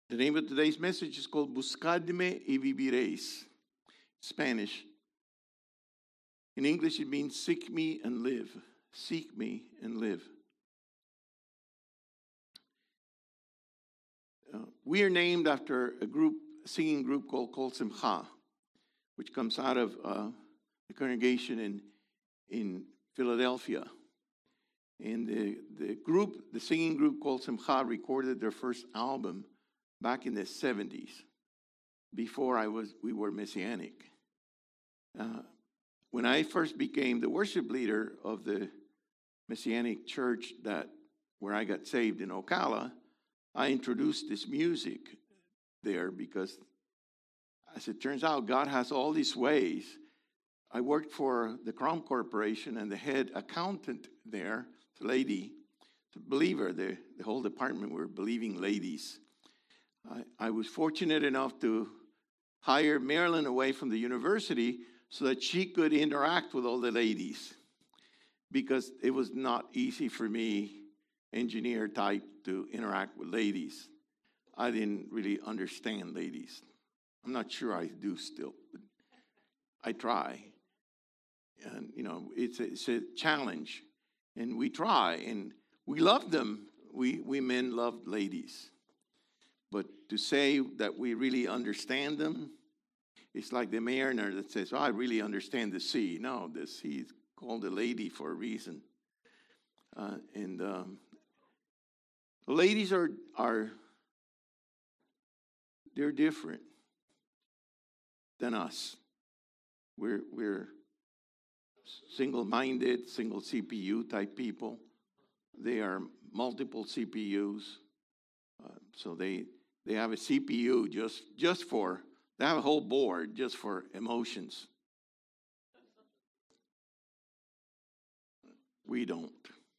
The name of today's message is called Buscadme y viviréis. Spanish. In English, it means seek me and live. Seek me and live. We are named after a singing group called Kol Simcha, which comes out of the congregation in Philadelphia. And the singing group called Simcha recorded their first album back in the 70s, before we were Messianic. When I first became the worship leader of the Messianic church where I got saved in Ocala, I introduced this music there because, as it turns out, God has all these ways. I worked for the Crown Corporation, and the head accountant there, the lady, the believer, the whole department were believing ladies. I was fortunate enough to hire Marilyn away from the university so that she could interact with all the ladies, because it was not easy for me, engineer type, to interact with ladies. I didn't really understand ladies. I'm not sure I do still, but I try. And, it's a challenge. And we try, and we love them. We men love ladies. But to say that we really understand them, it's like the mariner that says, I really understand the sea. No, the sea is called a lady for a reason. Ladies they're different than us. We're single-minded, single CPU type people. They are multiple CPUs. So they have a CPU they have a whole board just for emotions. We don't.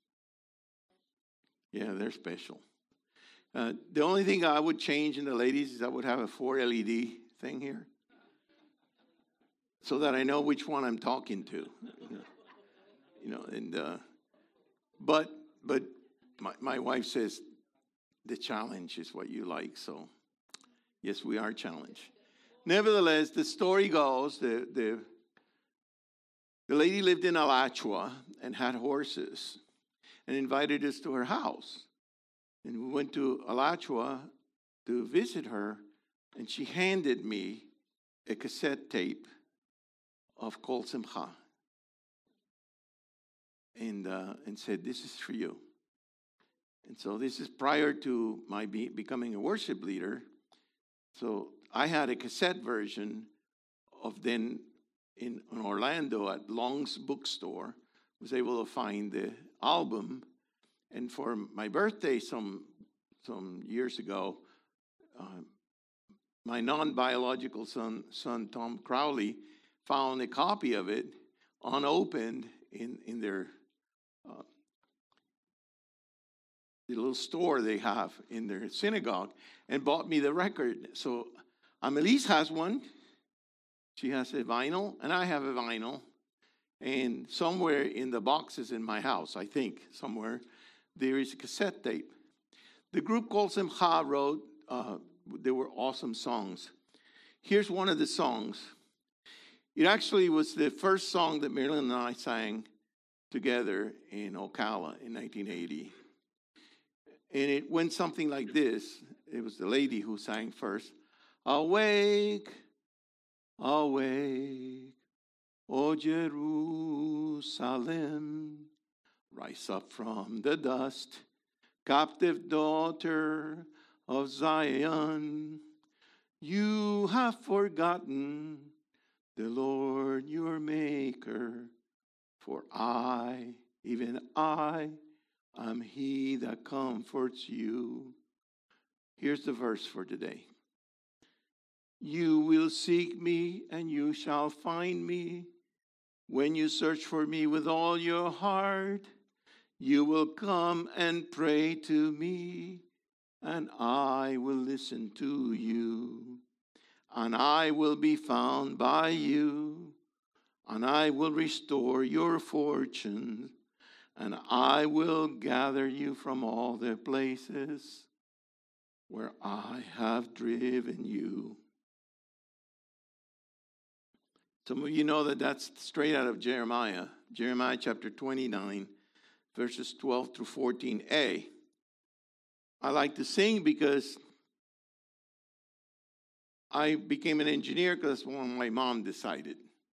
Yeah, they're special. The only thing I would change in the ladies is I would have a 4 LED thing here, so that I know which one I'm talking to. But my wife says the challenge is what you like. So yes, we are challenged. Nevertheless, the story goes the lady lived in Alachua and had horses, and invited us to her house. And we went to Alachua to visit her, and she handed me a cassette tape of Kol Simcha and said, this is for you. And so this is prior to my becoming a worship leader. So I had a cassette version of then in Orlando at Long's bookstore, was able to find the album. And for my birthday some years ago, my non-biological son Tom Crowley, found a copy of it unopened in their the little store they have in their synagogue, and bought me the record. So Amelise has one. She has a vinyl, and I have a vinyl. And somewhere in the boxes in my house, I think, somewhere, there is a cassette tape. The group called Simcha wrote, they were awesome songs. Here's one of the songs. It actually was the first song that Marilyn and I sang together in Ocala in 1980. And it went something like this. It was the lady who sang first. Awake, awake, O Jerusalem, rise up from the dust, captive daughter of Zion. You have forgotten the Lord your Maker, for I, even I, am he that comforts you. Here's the verse for today. You will seek me, and you shall find me. When you search for me with all your heart, you will come and pray to me, and I will listen to you. And I will be found by you, and I will restore your fortunes, and I will gather you from all the places where I have driven you. Some of you know that that's straight out of Jeremiah. Jeremiah chapter 29, verses 12 through 14a. I like to sing because I became an engineer because when my mom decided.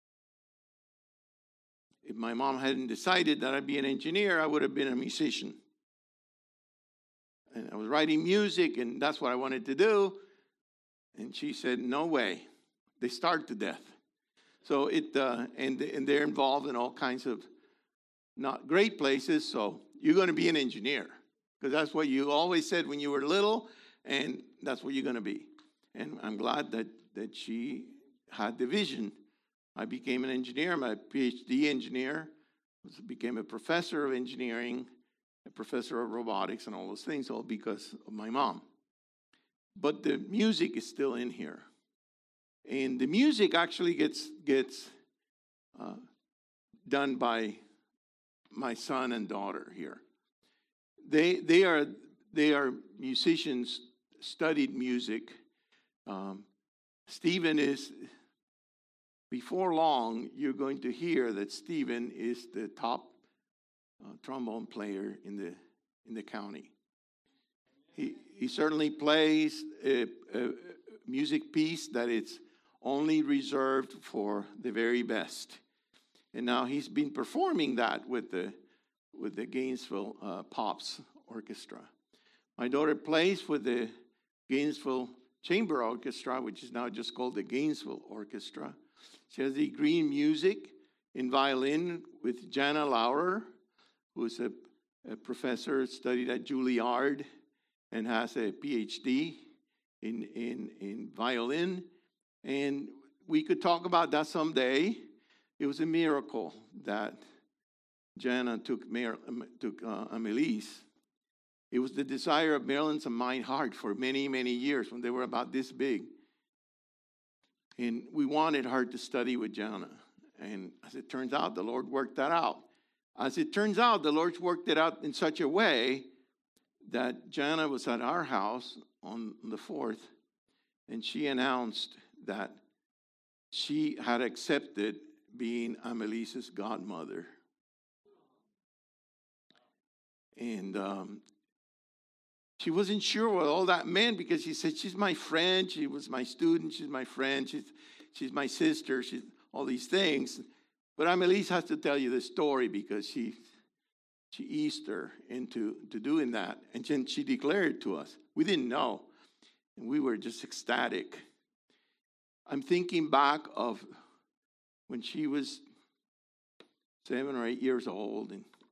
If my mom hadn't decided that I'd be an engineer, I would have been a musician. And I was writing music, and that's what I wanted to do. And she said, no way. They starved to death. So and they're involved in all kinds of not great places. So you're going to be an engineer because that's what you always said when you were little, and that's what you're going to be. And I'm glad that she had the vision. I became an engineer, my PhD engineer, became a professor of engineering, a professor of robotics and all those things, all because of my mom. But the music is still in here. And the music actually gets done by my son and daughter here. They are musicians, studied music. Stephen is, before long, you're going to hear that Stephen is the top trombone player in the county. He certainly plays a music piece that it's only reserved for the very best. And now he's been performing that with the Gainesville Pops Orchestra. My daughter plays with the Gainesville Chamber Orchestra, which is now just called the Gainesville Orchestra. She has a degree in music, in violin, with Jana Lauer, who is a professor, studied at Juilliard, and has a PhD in violin. And we could talk about that someday. It was a miracle that Jana took Amelise. It was the desire of Marilyn's and my heart for many, many years when they were about this big. And we wanted her to study with Jana. And as it turns out, the Lord worked that out. As it turns out, the Lord worked it out in such a way that Jana was at our house on the 4th, and she announced that she had accepted being Amelise's godmother. And she wasn't sure what all that meant because she said, she's my friend, she was my student, she's my friend, she's my sister, she's all these things. But Amelise has to tell you the story because she eased her into doing that. And then she declared it to us. We didn't know. And we were just ecstatic. I'm thinking back of when she was 7 or 8 years old.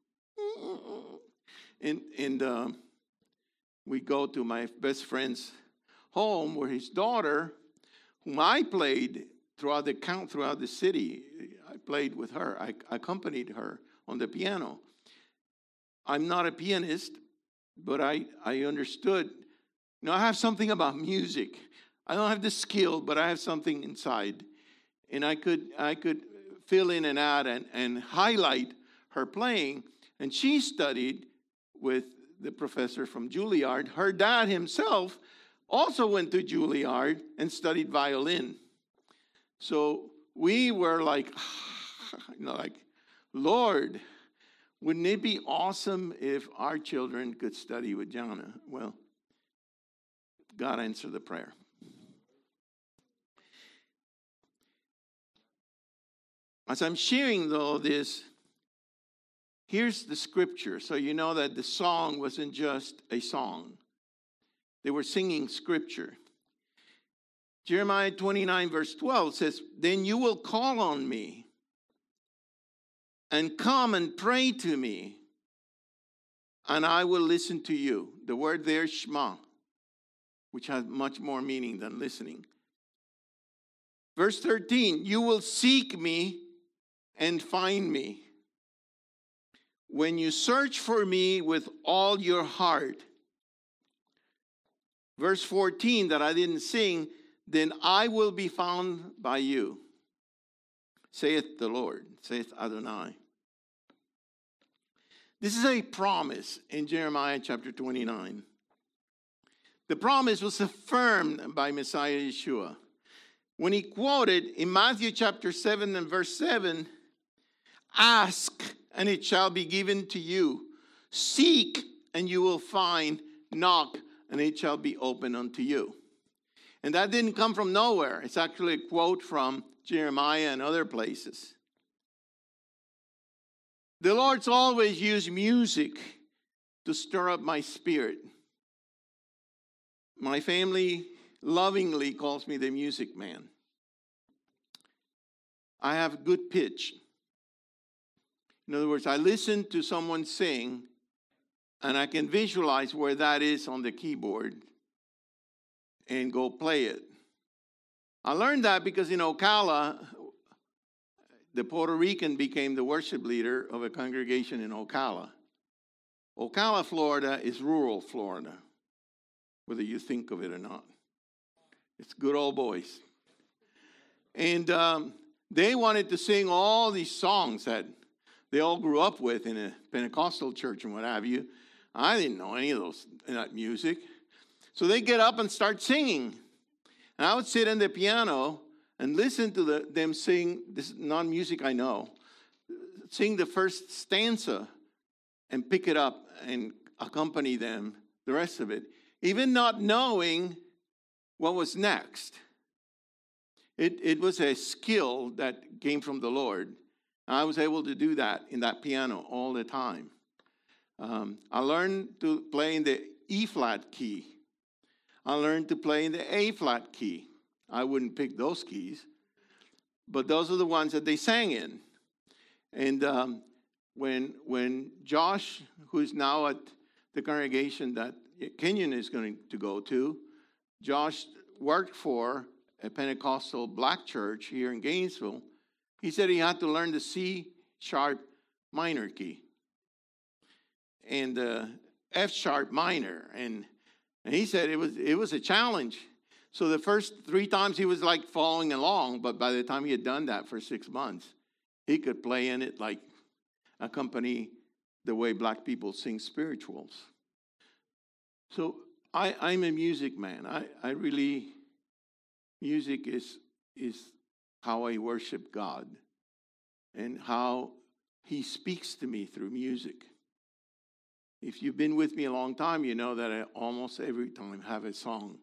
And we go to my best friend's home where his daughter, whom I played throughout the city, I played with her. I accompanied her on the piano. I'm not a pianist, but I understood. I have something about music. I don't have the skill, but I have something inside. And I could fill in and add and highlight her playing. And she studied with the professor from Juilliard. Her dad himself also went to Juilliard and studied violin. So we were like, Lord, wouldn't it be awesome if our children could study with Jana? Well, God answered the prayer. As I'm sharing, though, this, here's the scripture. So you know that the song wasn't just a song. They were singing scripture. Jeremiah 29, verse 12 says, then you will call on me and come and pray to me, and I will listen to you. The word there, Shema, which has much more meaning than listening. Verse 13, you will seek me and find me when you search for me with all your heart. Verse 14 that I didn't sing, then I will be found by you, saith the Lord, saith Adonai. This is a promise in Jeremiah chapter 29. The promise was affirmed by Messiah Yeshua. When he quoted in Matthew chapter 7 and verse 7, ask and it shall be given to you. Seek and you will find. Knock and it shall be opened unto you. And that didn't come from nowhere. It's actually a quote from Jeremiah and other places. The Lord's always used music to stir up my spirit. My family lovingly calls me the music man. I have good pitch. In other words, I listen to someone sing, and I can visualize where that is on the keyboard and go play it. I learned that because in Ocala, the Puerto Rican became the worship leader of a congregation in Ocala. Ocala, Florida is rural Florida, whether you think of it or not. It's good old boys. And they wanted to sing all these songs that they all grew up with in a Pentecostal church and what have you. I didn't know any of that music. So they get up and start singing. And I would sit on the piano and listen to them sing, this is non-music I know, sing the first stanza and pick it up and accompany them, the rest of it, even not knowing what was next. It was a skill that came from the Lord. I was able to do that in that piano all the time. I learned to play in the E-flat key. I learned to play in the A-flat key. I wouldn't pick those keys, but those are the ones that they sang in. And when Josh, who is now at the congregation that Kenyon is going to go to, Josh worked for a Pentecostal black church here in Gainesville. He said he had to learn the C-sharp minor key and F-sharp minor, and he said it was a challenge. So the first 3 times he was like following along, but by the time he had done that for 6 months, he could play in it like accompany the way black people sing spirituals. So I'm a music man. I really, music is how I worship God and how he speaks to me through music. If you've been with me a long time, you know that I almost every time have a song.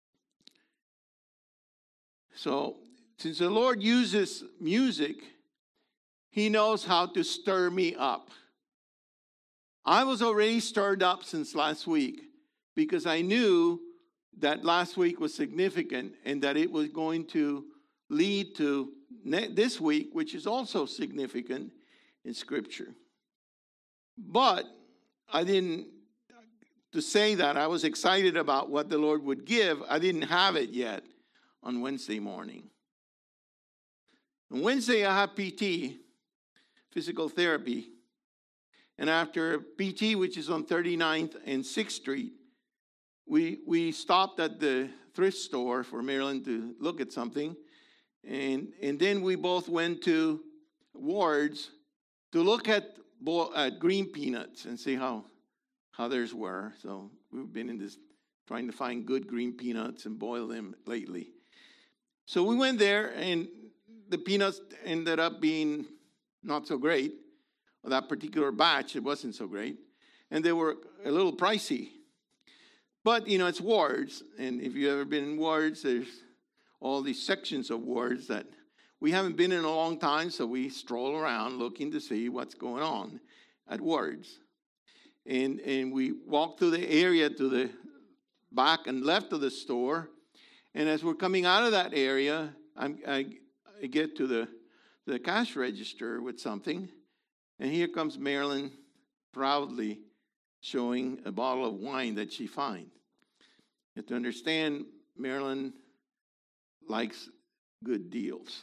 So, since the Lord uses music, he knows how to stir me up. I was already stirred up since last week because I knew that last week was significant and that it was going to lead to this week, which is also significant in Scripture. But I didn't, to say that, I was excited about what the Lord would give. I didn't have it yet on Wednesday morning. On Wednesday, I have PT, physical therapy. And after PT, which is on 39th and 6th Street, we stopped at the thrift store for Marilyn to look at something. And then we both went to Ward's to look at green peanuts and see how theirs were. So we've been in this trying to find good green peanuts and boil them lately. So we went there, and the peanuts ended up being not so great. Well, that particular batch, it wasn't so great. And they were a little pricey. But, you know, it's Ward's. And if you've ever been in Ward's, there's all these sections of Ward's that we haven't been in a long time, so we stroll around looking to see what's going on at Ward's. And we walk through the area to the back and left of the store. And as we're coming out of that area, I get to the cash register with something. And here comes Marilyn proudly showing a bottle of wine that she finds. You have to understand, Marilyn likes good deals.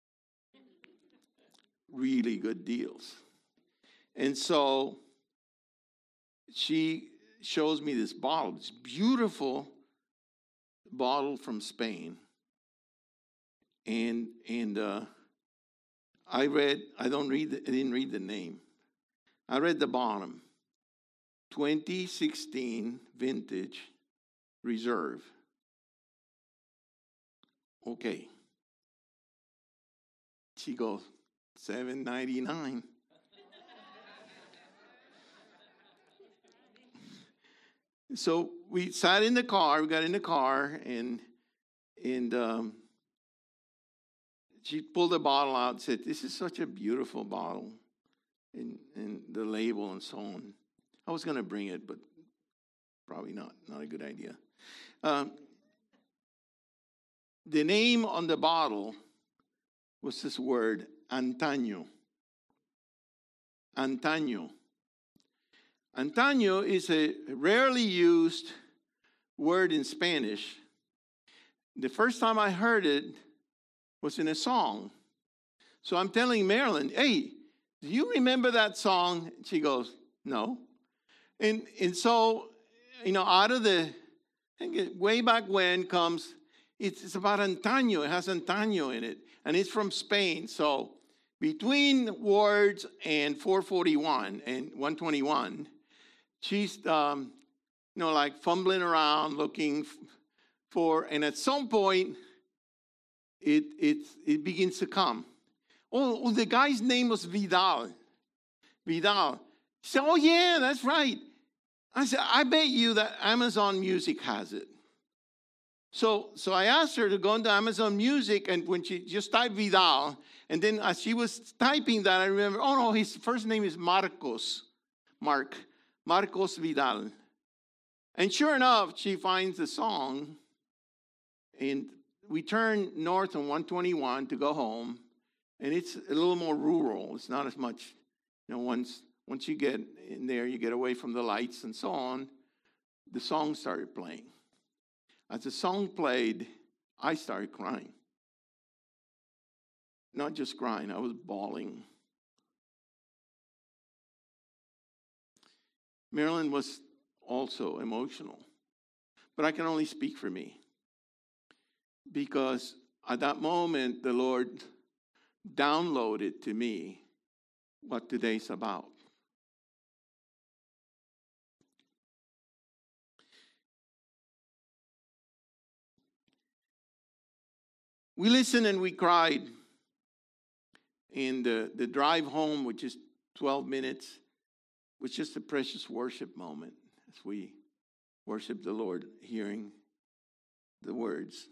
Really good deals. And so she shows me this bottle, this beautiful bottle from Spain. And I didn't read the name. I read the bottom. 2016 vintage reserve. Okay. She goes, $7.99. So we sat in the car. We got in the car, and she pulled a bottle out and said, "This is such a beautiful bottle," and the label and so on. I was going to bring it, but probably not a good idea. The name on the bottle was this word, antaño. Antaño. Antaño is a rarely used word in Spanish. The first time I heard it was in a song. So I'm telling Marilyn, "Hey, do you remember that song?" She goes, "No." And so, out of way back when comes, it's about antaño. It has antaño in it, and it's from Spain. So between words and 441 and 121, she's, like fumbling around looking for, and at some point, it begins to come. Oh, the guy's name was Vidal. Vidal. She said, "Oh, yeah, that's right." I said, "I bet you that Amazon Music has it." So I asked her to go into Amazon Music, and when she just typed Vidal, and then as she was typing that, I remember, oh no, his first name is Marcos Vidal. And sure enough, she finds the song, and we turn north on 121 to go home, and it's a little more rural. It's not as much, once you get in there, you get away from the lights and so on, the song started playing. As the song played, I started crying. Not just crying, I was bawling. Marilyn was also emotional, but I can only speak for me. Because at that moment, the Lord downloaded to me what today's about. We listened and we cried. And the drive home, which is 12 minutes, was just a precious worship moment as we worship the Lord, hearing the words.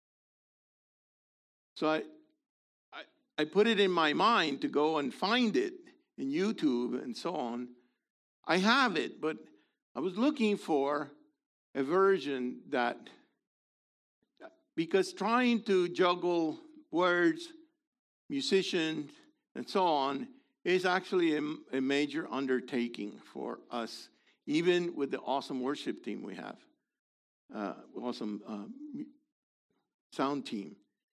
So I put it in my mind to go and find it in YouTube and so on. I have it, but I was looking for a version that, because trying to juggle words, musicians, and so on is actually a major undertaking for us, even with the awesome worship team we have, awesome sound team.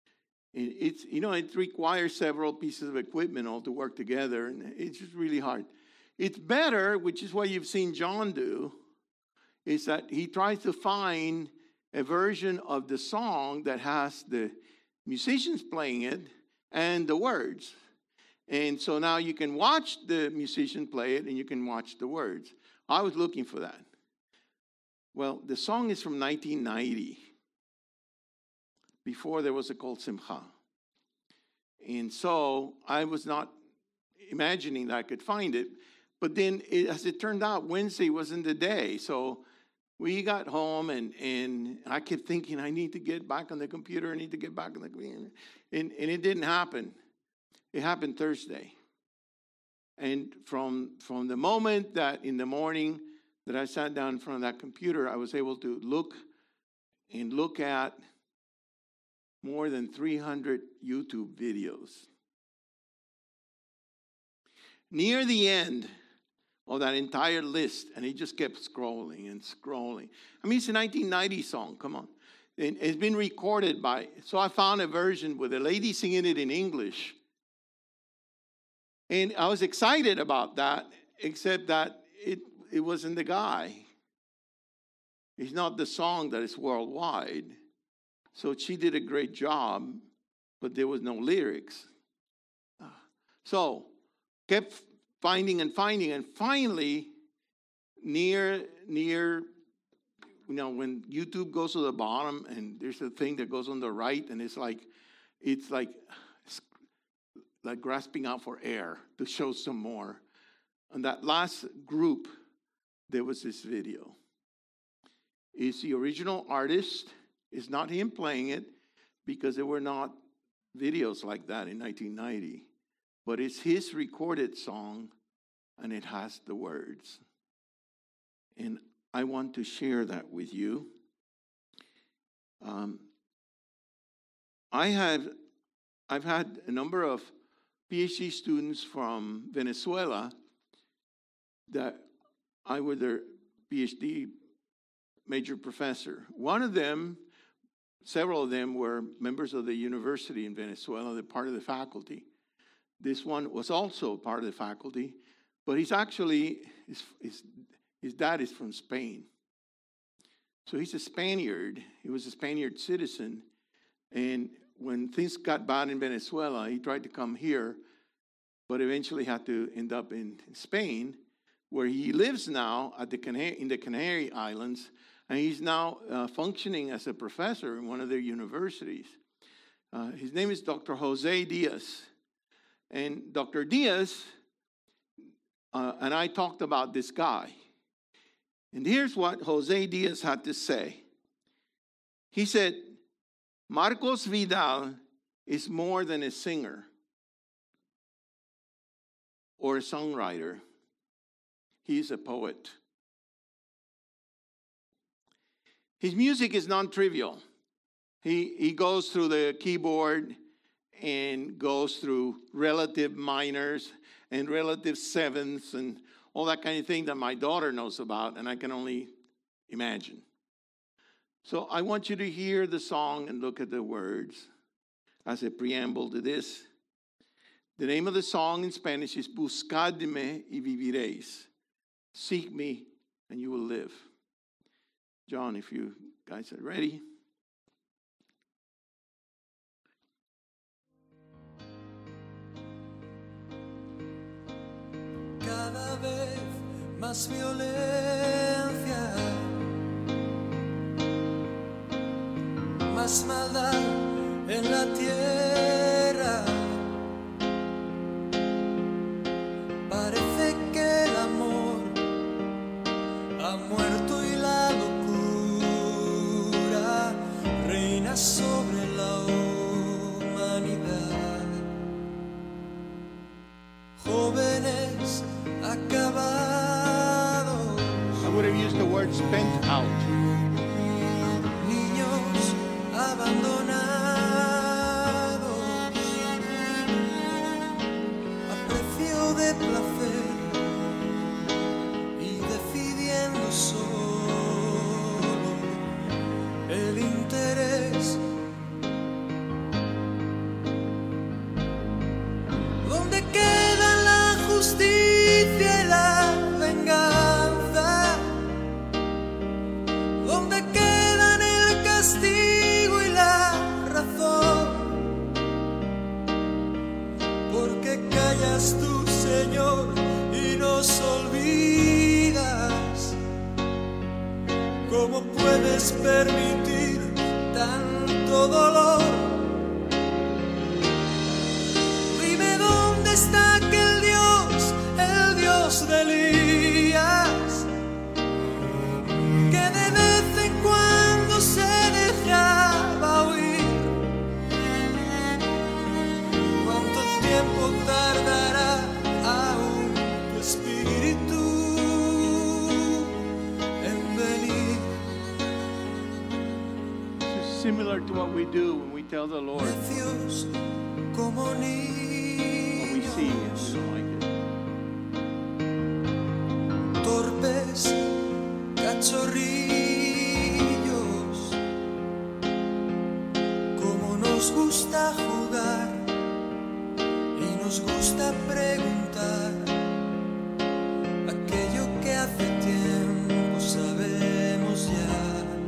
It requires several pieces of equipment all to work together, and it's just really hard. It's better, which is what you've seen John do, is that he tries to find a version of the song that has the musicians playing it and the words. And so now you can watch the musician play it and you can watch the words. I was looking for that. Well, the song is from 1990, before there was a Kol Simcha. And so I was not imagining that I could find it. But then, as it turned out, Wednesday wasn't the day. So we got home, and I kept thinking, I need to get back on the computer. And it didn't happen. It happened Thursday. And from the moment that in the morning that I sat down in front of that computer, I was able to look at more than 300 YouTube videos. Near the end of that entire list, and it just kept scrolling and scrolling. I mean, it's a 1990 song, come on. And it's been recorded so I found a version with a lady singing it in English. And I was excited about that, except that it wasn't the guy. It's not the song that is worldwide. So she did a great job, but there was no lyrics. So kept finding, and finally, near when YouTube goes to the bottom and there's a thing that goes on the right, and it's like grasping out for air to show some more. On that last group, there was this video. It's the original artist. It's not him playing it, because there were not videos like that in 1990. But it's his recorded song, and it has the words. And I want to share that with you. I've had a number of PhD students from Venezuela that I was their PhD major professor. One of them, several of them were members of the university in Venezuela. They're part of the faculty. This one was also part of the faculty, but he's actually, his dad is from Spain. So he's a Spaniard. He was a Spaniard citizen. And when things got bad in Venezuela, he tried to come here, but eventually had to end up in Spain, where he lives now in the Canary Islands. And he's now functioning as a professor in one of their universities. His name is Dr. Jose Diaz. And Dr. Diaz and I talked about this guy. And here's what Jose Diaz had to say. He said, Marcos Vidal is more than a singer or a songwriter. He's a poet. His music is non-trivial. He goes through the keyboard and goes through relative minors and relative sevenths and all that kind of thing that my daughter knows about, and I can only imagine. So I want you to hear the song and look at the words as a preamble to this. The name of the song in Spanish is Buscadme y viviréis. Seek me and you will live. John, if you guys are ready. Cada vez más violencia, más maldad en la tierra. Parece que el amor ha muerto y la locura reina sobre la humanidad. Jóvenes acabados. I would have used the word spent out. Niños abandonados a precio de placer y decidiendo solo el interés. ¿Dónde queda la justicia y la venganza? ¿Dónde quedan el castigo y la razón? ¿Por qué callas tú, Señor, y nos olvidas? ¿Cómo puedes permitir tanto dolor? Dime dónde está aquel Dios, el Dios de Elías, que de vez en cuando se dejaba oír. ¿Cuánto tiempo tardará aún tu espíritu en venir? This is similar to what we do when we tell the Lord Necios como what we see and niños, we don't like it. torpes cachorrillos, como nos gusta jugar y nos gusta preguntar aquello que hace tiempo sabemos ya.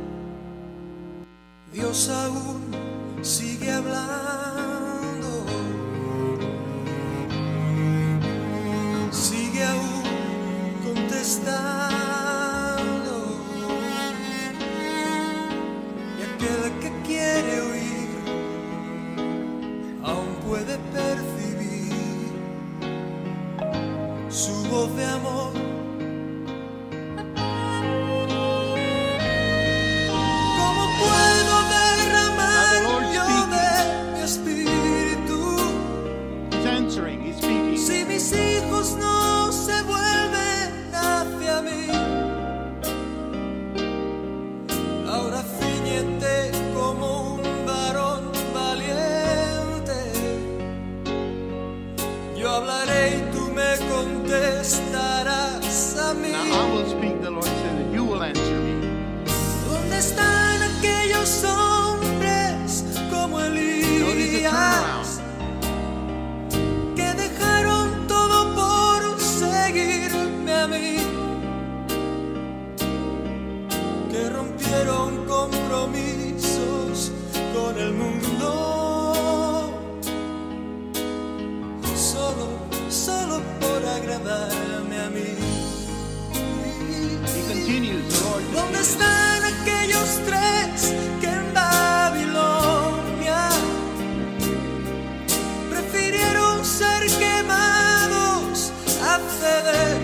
Dios aún sigue hablando, sigue aún contestando. su voz de amor. ¿Cómo puedo derramar yo de mi espíritu? He's answering, he's speaking. Si mis hijos no se vuelven hacia mí, ahora ciñete como un varón valiente. Yo hablaré y tú me contestarás a mí. Now I will speak, the Lord said, and you will answer me. ¿Dónde están aquellos hombres como Notice the Elías turnaround. que dejaron todo por seguirme a mí? Que rompieron compromisos con el mundo solo por agradarme a mí. He continues, the Lord ¿Dónde continues. están aquellos tres que en Babilonia prefirieron ser quemados a ceder?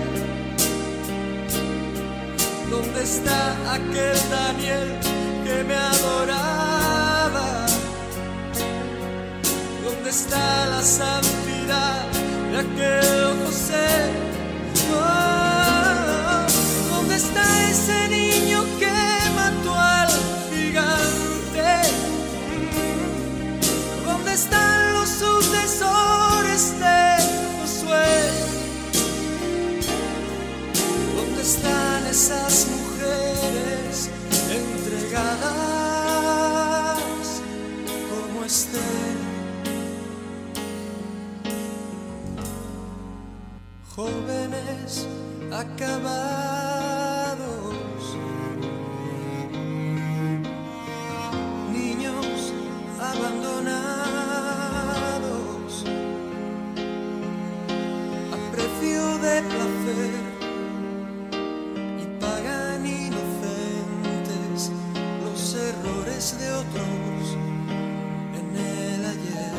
¿Dónde está aquel Daniel que me adoraba? ¿Dónde está la santidad de aquel José? Oh, ¿dónde está ese niño que mató al gigante? ¿Dónde están los sucesores de Josué? ¿Dónde están esas mujeres entregadas como Esther? Jóvenes acabados, niños abandonados, a precio de placer, y pagan inocentes los errores de otros en el ayer.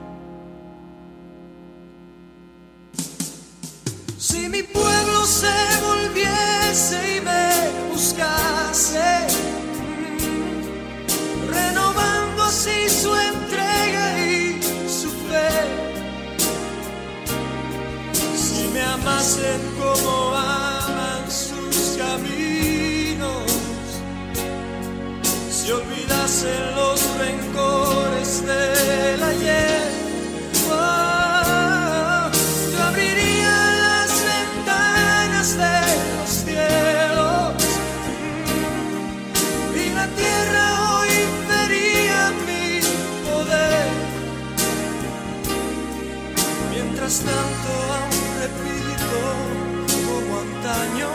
Si mi pueblo se volviese y me buscase, renovando así su entrega y su fe, si me amasen como aman sus caminos, si olvidasen los rencores del ayer, oh, yo abriría de los cielos y la tierra hoy vería mi poder. Mientras tanto aún repito como antaño: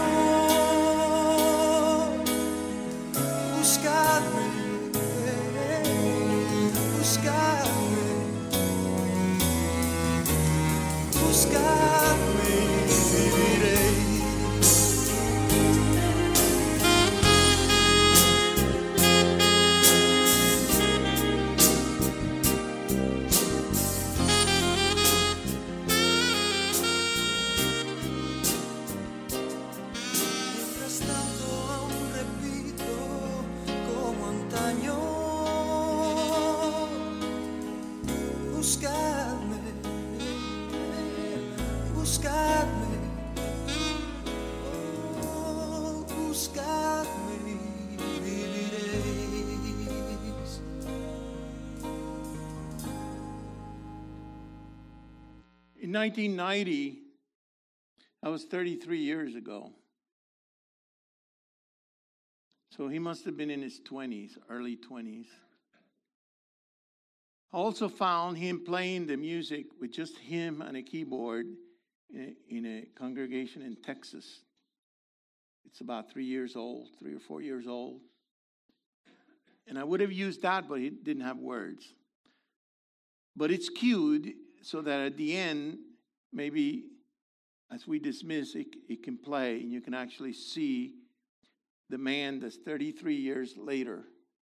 buscadme, buscadme, buscadme y viviré. In 1990, that was 33 years ago. So he must have been in his 20s, early 20s. I also found him playing the music with just him and a keyboard in a congregation in Texas. It's about 3 or 4 years old. And I would have used that, but it didn't have words. But it's cued so that at the end, maybe as we dismiss, it can play, and you can actually see the man that's 33 years later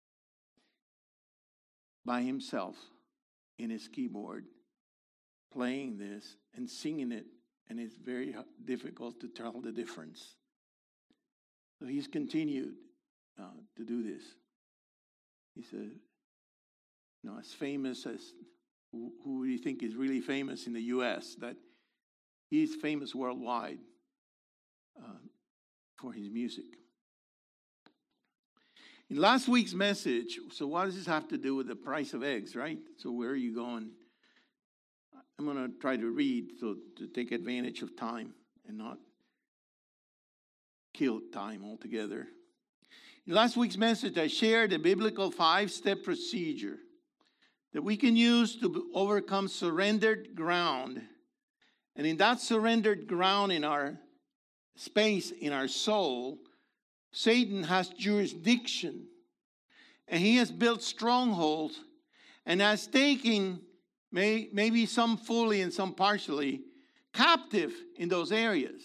by himself in his keyboard, playing this and singing it and it's very difficult to tell the difference. So he's continued to do this. He's as famous as who do you think is really famous in the U.S., that he's famous worldwide for his music. In last week's message, so what does this have to do with the price of eggs, right? So where are you going? I'm going to try to read so to take advantage of time and not kill time altogether. In last week's message, I shared a biblical 5-step procedure that we can use to overcome surrendered ground. And in that surrendered ground in our space, in our soul, Satan has jurisdiction. And he has built strongholds and has taken, maybe some fully and some partially, captive in those areas.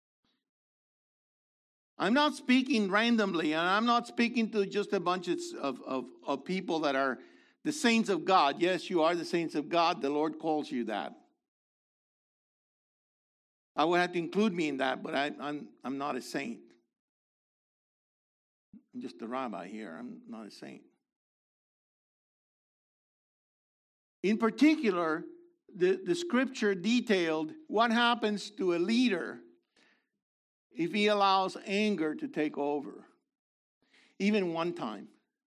I'm not speaking randomly, and I'm not speaking to just a bunch of people that are the saints of God. Yes, you are the saints of God. The Lord calls you that. I would have to include me in that, but I'm not a saint. I'm just a rabbi here. I'm not a saint. In particular, the scripture detailed what happens to a leader if he allows anger to take over, even one time.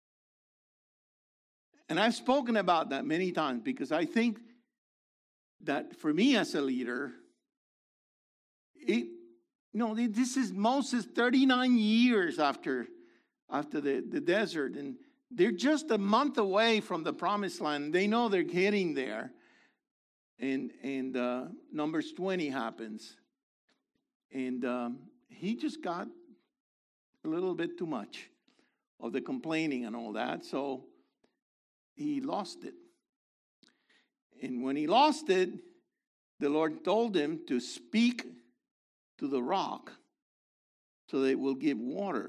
And I've spoken about that many times because I think that for me as a leader, this is Moses 39 years after the desert, and they're just a month away from the promised land. They know they're getting there. And Numbers 20 happens. And he just got a little bit too much of the complaining and all that. So he lost it. And when he lost it, the Lord told him to speak to the rock so that it will give water.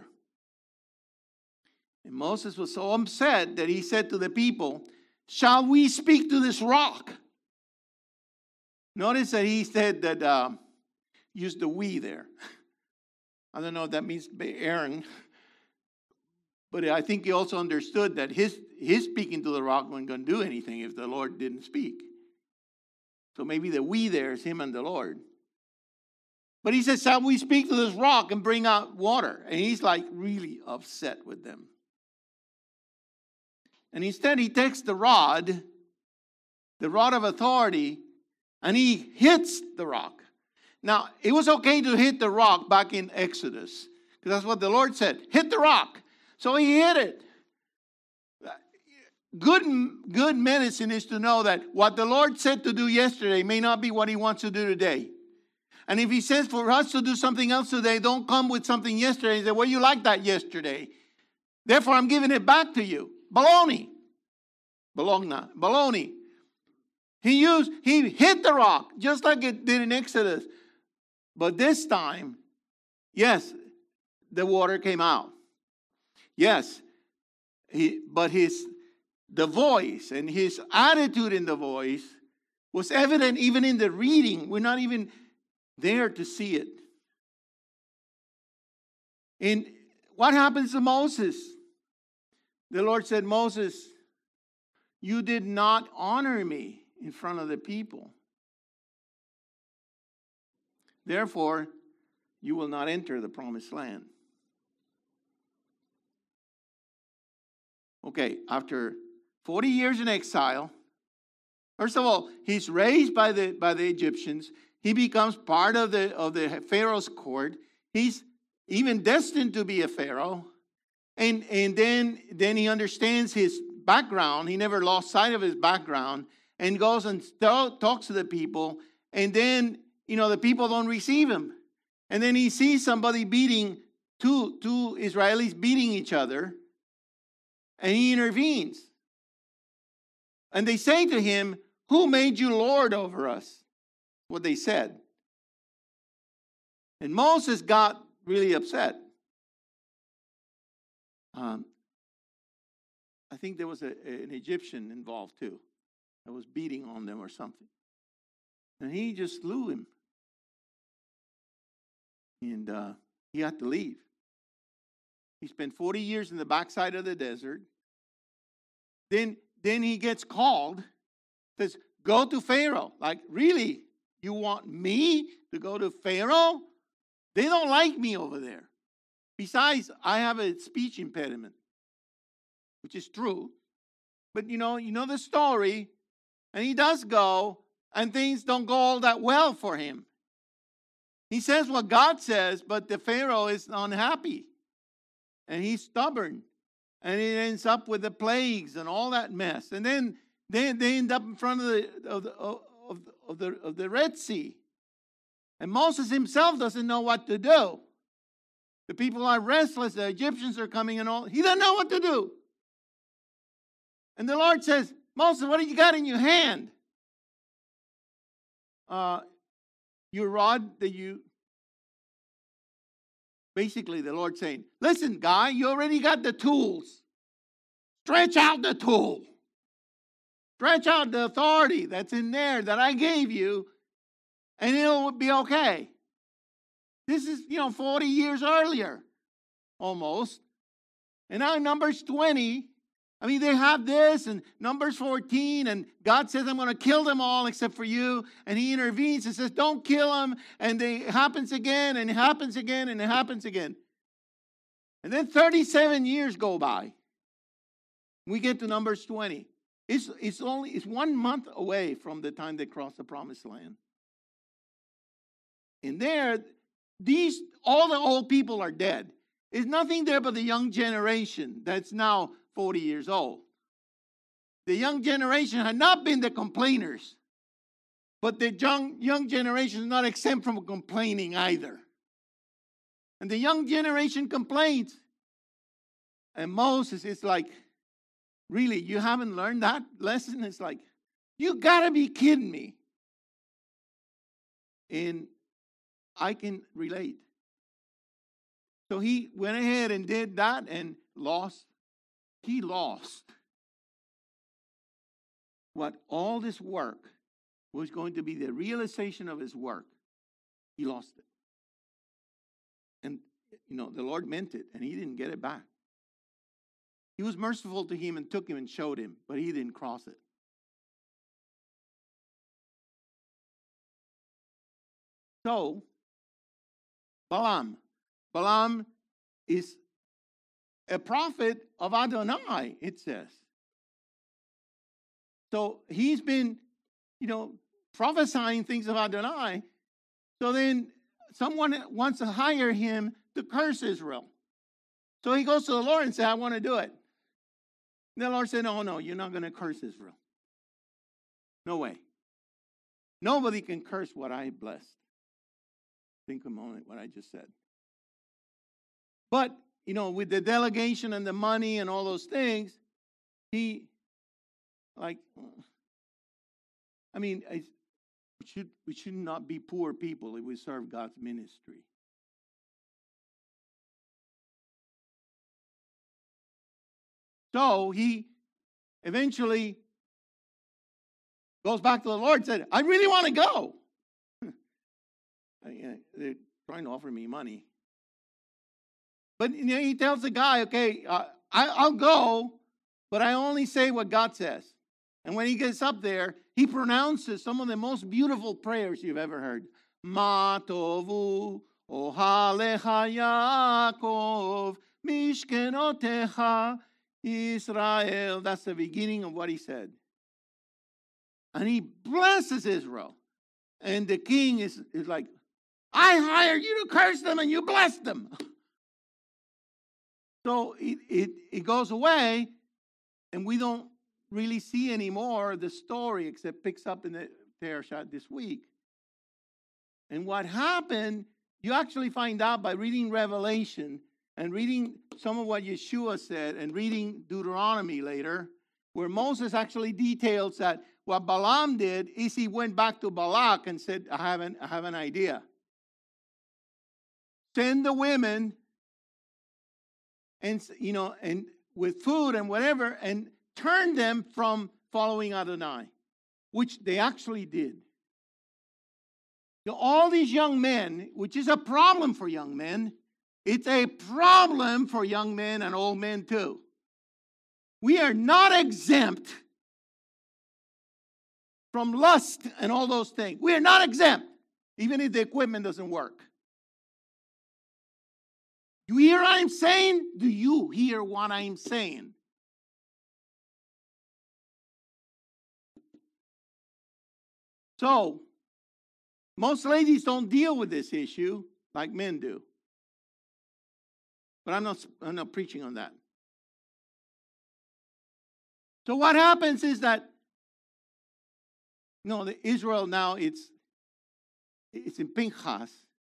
And Moses was so upset that he said to the people, "Shall we speak to this rock?" Notice that he said that, used the we there. I don't know if that means Aaron, but I think he also understood that his speaking to the rock wasn't going to do anything if the Lord didn't speak. So maybe the we there is him and the Lord. But he says, "Shall we speak to this rock and bring out water?" And he's like really upset with them. And instead he takes the rod of authority, and he hits the rock. Now, it was okay to hit the rock back in Exodus, because that's what the Lord said, hit the rock. So he hit it. Good medicine is to know that what the Lord said to do yesterday may not be what he wants to do today. And if he says for us to do something else today, don't come with something yesterday and say, "Well, you liked that yesterday, therefore I'm giving it back to you." Baloney. Baloney. He hit the rock just like it did in Exodus. But this time, yes, the water came out. Yes, but the voice and his attitude in the voice was evident even in the reading. We're not even there to see it. And what happens to Moses? The Lord said, "Moses, you did not honor me in front of the people. Therefore, you will not enter the promised land." Okay, after 40 years in exile, first of all, he's raised by the Egyptians. He becomes part of the Pharaoh's court. He's even destined to be a Pharaoh. And then he understands his background. He never lost sight of his background, and goes and talks to the people. And then, the people don't receive him. And then he sees somebody beating, two Israelis beating each other, and he intervenes. And they say to him, "Who made you Lord over us?" What they said. And Moses got really upset. I think there was an Egyptian involved too that was beating on them or something. And he just slew him. And he had to leave. He spent 40 years in the backside of the desert. Then he gets called, says, go to Pharaoh. Like, really? You want me to go to Pharaoh? They don't like me over there. Besides, I have a speech impediment, which is true. But you know the story. And he does go, and things don't go all that well for him. He says what God says, but the Pharaoh is unhappy. And he's stubborn. And it ends up with the plagues and all that mess. And then they end up in front of the Red Sea. And Moses himself doesn't know what to do. The people are restless. The Egyptians are coming and all. He doesn't know what to do. And the Lord says, Moses, what do you got in your hand? Your rod that you... Basically, the Lord saying, listen, guy, you already got the tools. Stretch out the tool. Stretch out the authority that's in there that I gave you, and it'll be okay. This is, 40 years earlier, almost. And now in Numbers 20, they have this, and Numbers 14, and God says, I'm going to kill them all except for you. And he intervenes and says, don't kill them. And it happens again, and it happens again, and it happens again. And then 37 years go by. We get to Numbers 20. It's 1 month away from the time they cross the promised land. And there, all the old people are dead. There's nothing there but the young generation that's now 40 years old. The young generation had not been the complainers, but the young generation is not exempt from complaining either. And the young generation complains. And Moses is like, really, you haven't learned that lesson? It's like, you got to be kidding me. And I can relate. So he went ahead and did that and lost. He lost what all this work was going to be the realization of his work. He lost it. And, the Lord meant it, and he didn't get it back. He was merciful to him and took him and showed him, but he didn't cross it. So, Balaam is a prophet of Adonai, it says. So he's been, prophesying things of Adonai. So then someone wants to hire him to curse Israel. So he goes to the Lord and says, I want to do it. And the Lord said, no, you're not going to curse Israel. No way. Nobody can curse what I blessed. Think a moment what I just said. But, with the delegation and the money and all those things, we should not be poor people if we serve God's ministry. So he eventually goes back to the Lord and said, I really want to go. They're trying to offer me money. But he tells the guy, okay, I'll go, but I only say what God says. And when he gets up there, he pronounces some of the most beautiful prayers you've ever heard. Ma tovu ohalecha Yaakov mishkenotecha Israel. That's the beginning of what he said. And he blesses Israel. And the king is like, I hired you to curse them and you blessed them. So it goes away, and we don't really see anymore the story except picks up in the Parashat this week. And what happened, you actually find out by reading Revelation and reading some of what Yeshua said and reading Deuteronomy later, where Moses actually details that what Balaam did is he went back to Balak and said, I have an idea. Send the women and with food and whatever, and turn them from following Adonai, which they actually did. All these young men, which is a problem for young men, it's a problem for young men and old men too. We are not exempt from lust and all those things. We are not exempt, even if the equipment doesn't work. Do you hear what I'm saying? Do you hear what I'm saying? So, most ladies don't deal with this issue like men do. But I'm not preaching on that. So what happens is that, Israel now, it's in Pinchas.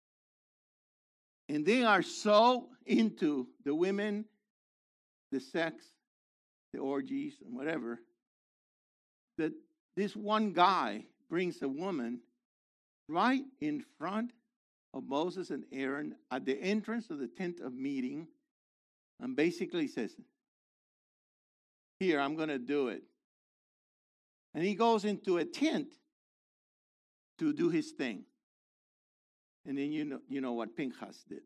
And they are so into the women, the sex, the orgies, and whatever, that this one guy brings a woman right in front of Moses and Aaron at the entrance of the tent of meeting, and basically says, "Here, I'm going to do it." And he goes into a tent to do his thing. And then you know what Pinchas did.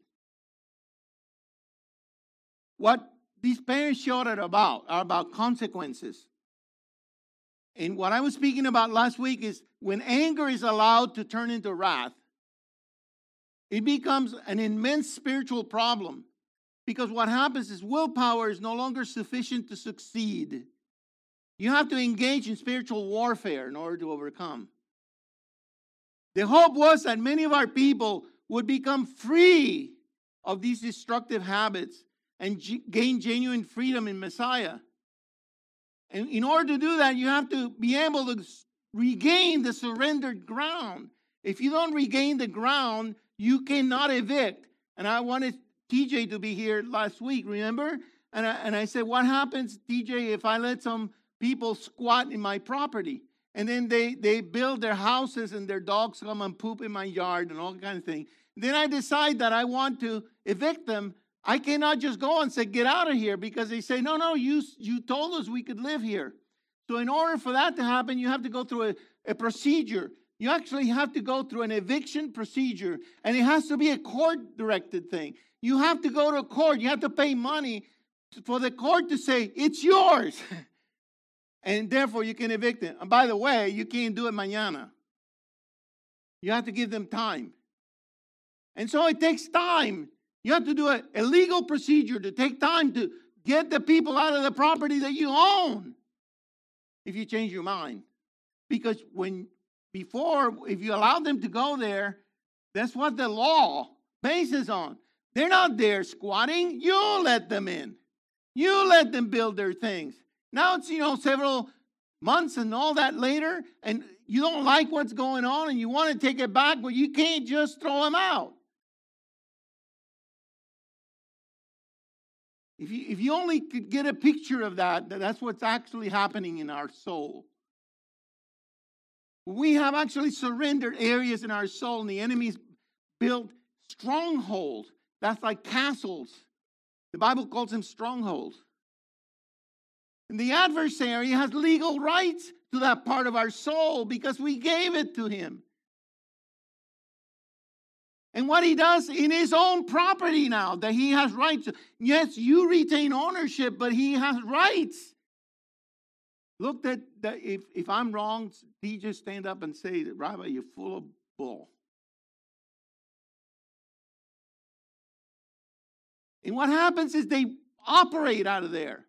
What these parents showed are about consequences. And what I was speaking about last week is when anger is allowed to turn into wrath, it becomes an immense spiritual problem. Because what happens is willpower is no longer sufficient to succeed. You have to engage in spiritual warfare in order to overcome. The hope was that many of our people would become free of these destructive habits and gain genuine freedom in Messiah. And in order to do that, you have to be able to regain the surrendered ground. If you don't regain the ground, you cannot evict. And I wanted TJ to be here last week, remember? And I said, what happens, TJ, if I let some people squat in my property? And then they build their houses and their dogs come and poop in my yard and all kinds of things. Then I decide that I want to evict them. I cannot just go and say, get out of here, because they say, no, you told us we could live here. So in order for that to happen, you have to go through a procedure. You actually have to go through an eviction procedure, and it has to be a court-directed thing. You have to go to court. You have to pay money for the court to say, it's yours. And therefore, you can evict them. And by the way, you can't do it mañana. You have to give them time. And so it takes time. You have to do a legal procedure to take time to get the people out of the property that you own if you change your mind. Because if you allow them to go there, that's what the law bases on. They're not there squatting. You let them in. You let them build their things. Now it's, several months and all that later, and you don't like what's going on and you want to take it back, but you can't just throw them out. If you only could get a picture of that's what's actually happening in our soul. We have actually surrendered areas in our soul, and the enemy's built strongholds. That's like castles. The Bible calls them strongholds. And the adversary has legal rights to that part of our soul because we gave it to him. And what he does in his own property now, that he has rights. Yes, you retain ownership, but he has rights. Look, that if I'm wrong, he just stand up and say, Rabbi, you're full of bull. And what happens is they operate out of there.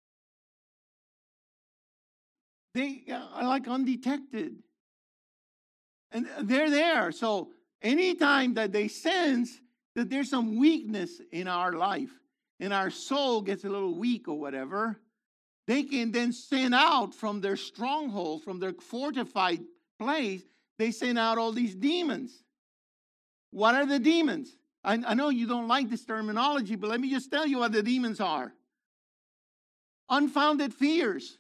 They are like undetected. And they're there. So anytime that they sense that there's some weakness in our life, and our soul gets a little weak or whatever, they can then send out from their stronghold, from their fortified place, they send out all these demons. What are the demons? I know you don't like this terminology, but let me just tell you what the demons are. Unfounded fears.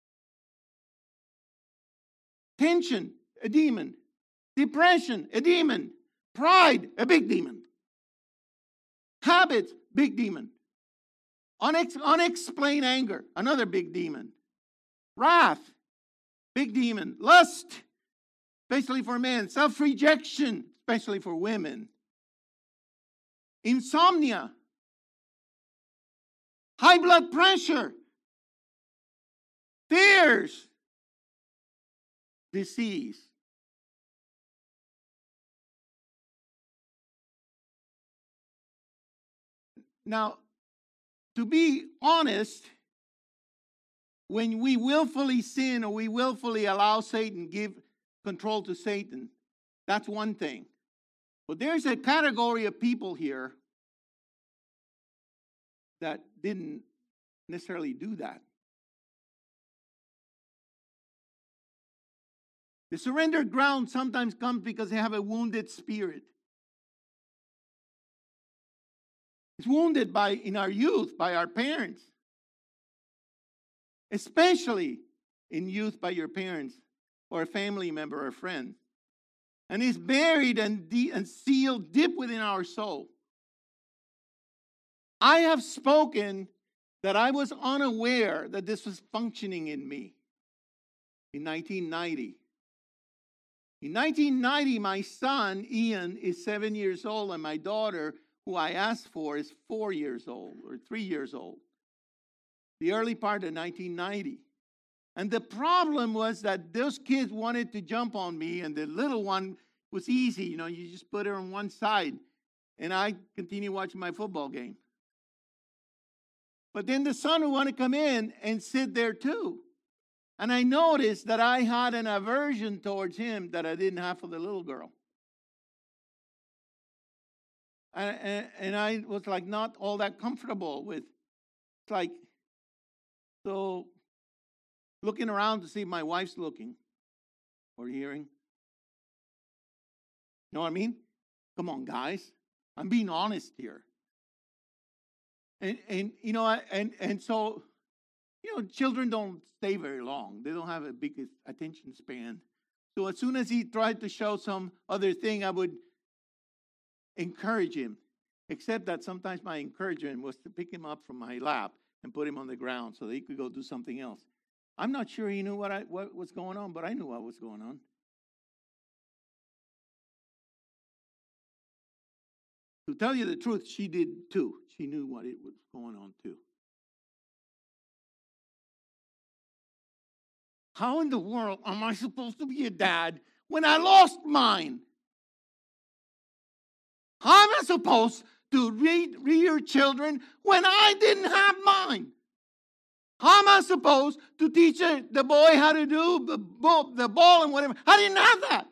Tension, a demon. Depression, a demon. Pride, a big demon. Habits, big demon. Unexplained anger, another big demon. Wrath, big demon. Lust, especially for men. Self-rejection, especially for women. Insomnia. High blood pressure. Fears. Disease. Now, to be honest, when we willfully sin or we willfully allow Satan, give control to Satan, that's one thing. But there's a category of people here that didn't necessarily do that. The surrendered ground sometimes comes because they have a wounded spirit. It's wounded in our youth by our parents. Especially in youth by your parents or a family member or friend. And it's buried and sealed deep within our soul. I have spoken that I was unaware that this was functioning in me in 1990. In 1990, my son, Ian, is 7 years old, and my daughter, who I asked for, is 4 years old or 3 years old. The early part of 1990. And the problem was that those kids wanted to jump on me, and the little one was easy. You know, you just put her on one side, and I continue watching my football game. But then the son would want to come in and sit there too. And I noticed that I had an aversion towards him that I didn't have for the little girl. And I was like not all that comfortable with, it's like, so looking around to see if my wife's looking or hearing. You know what I mean? Come on, guys. I'm being honest here. And you know, and so, you know, children don't stay very long. They don't have a big attention span. So as soon as he tried to show some other thing, I would encourage him. Except that sometimes my encouragement was to pick him up from my lap and put him on the ground so that he could go do something else. I'm not sure he knew what was going on, but I knew what was going on. To tell you the truth, she did too. She knew what it was going on too. How in the world am I supposed to be a dad when I lost mine? How am I supposed to rear children when I didn't have mine? How am I supposed to teach the boy how to do the ball and whatever? I didn't have that.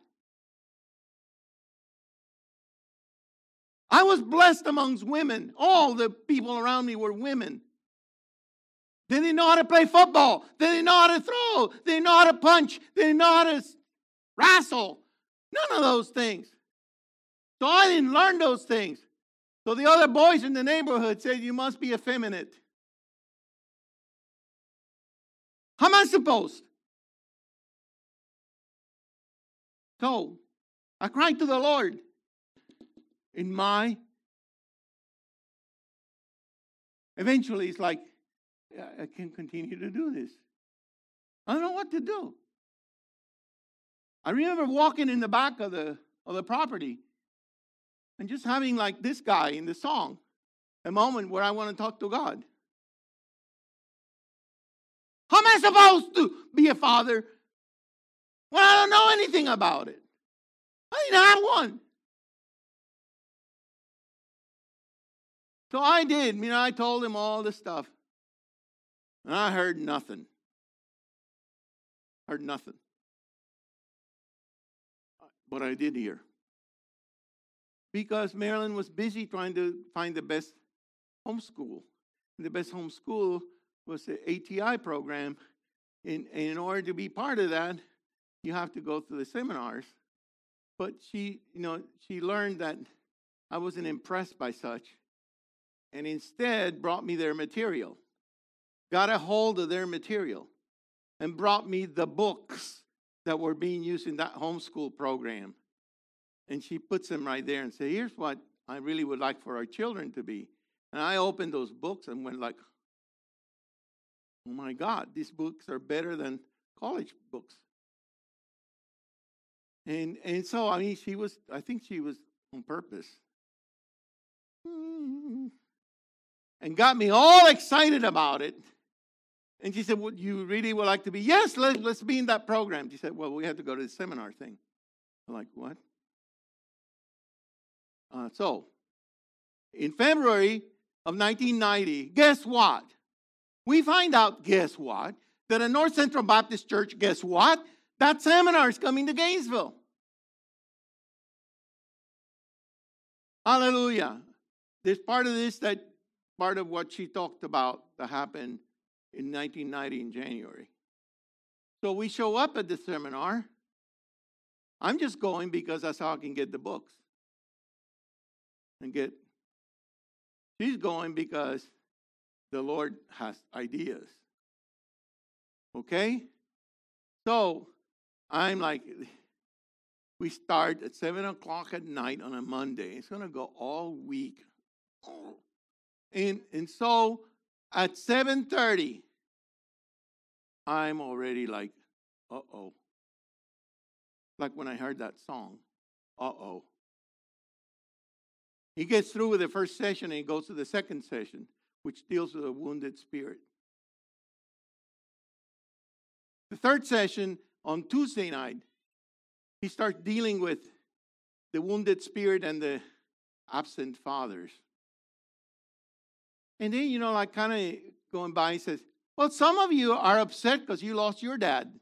I was blessed amongst women. All the people around me were women. They didn't know how to play football. They didn't know how to throw. They didn't know how to punch. They didn't know how to wrestle. None of those things. So I didn't learn those things. So the other boys in the neighborhood said, you must be effeminate. How am I supposed? So I cried to the Lord. Eventually it's like, I can't continue to do this. I don't know what to do. I remember walking in the back of the property and just having like this guy in the song, a moment where I want to talk to God. How am I supposed to be a father when I don't know anything about it? I didn't have one. So I did. I told him all this stuff. And I heard nothing. Heard nothing. But I did hear. Because Marilyn was busy trying to find the best homeschool. And the best homeschool was the ATI program. And in order to be part of that, you have to go through the seminars. But she learned that I wasn't impressed by such. And instead brought me their material. Got a hold of their material. And brought me the books that were being used in that homeschool program. And she puts them right there and said, here's what I really would like for our children to be. And I opened those books and went like, oh my God, these books are better than college books. And so, I mean, I think she was on purpose. And got me all excited about it. And she said, well, you really would like to be? Yes, let's be in that program. She said, well, we have to go to the seminar thing. I'm like, what? So, in February of 1990, guess what? We find out, guess what? That at North Central Baptist Church, guess what? That seminar is coming to Gainesville. Hallelujah. There's part of this that part of what she talked about that happened in 1990 in January. So we show up at the seminar. I'm just going because that's how I can get the books. She's going because the Lord has ideas. Okay? So I'm like, we start at 7 o'clock at night on a Monday. It's going to go all week. And so at 7:30, I'm already like, uh-oh. Like when I heard that song, uh-oh. He gets through with the first session and he goes to the second session, which deals with a wounded spirit. The third session on Tuesday night, he starts dealing with the wounded spirit and the absent fathers. And then, like kind of going by, he says, well, some of you are upset because you lost your dad.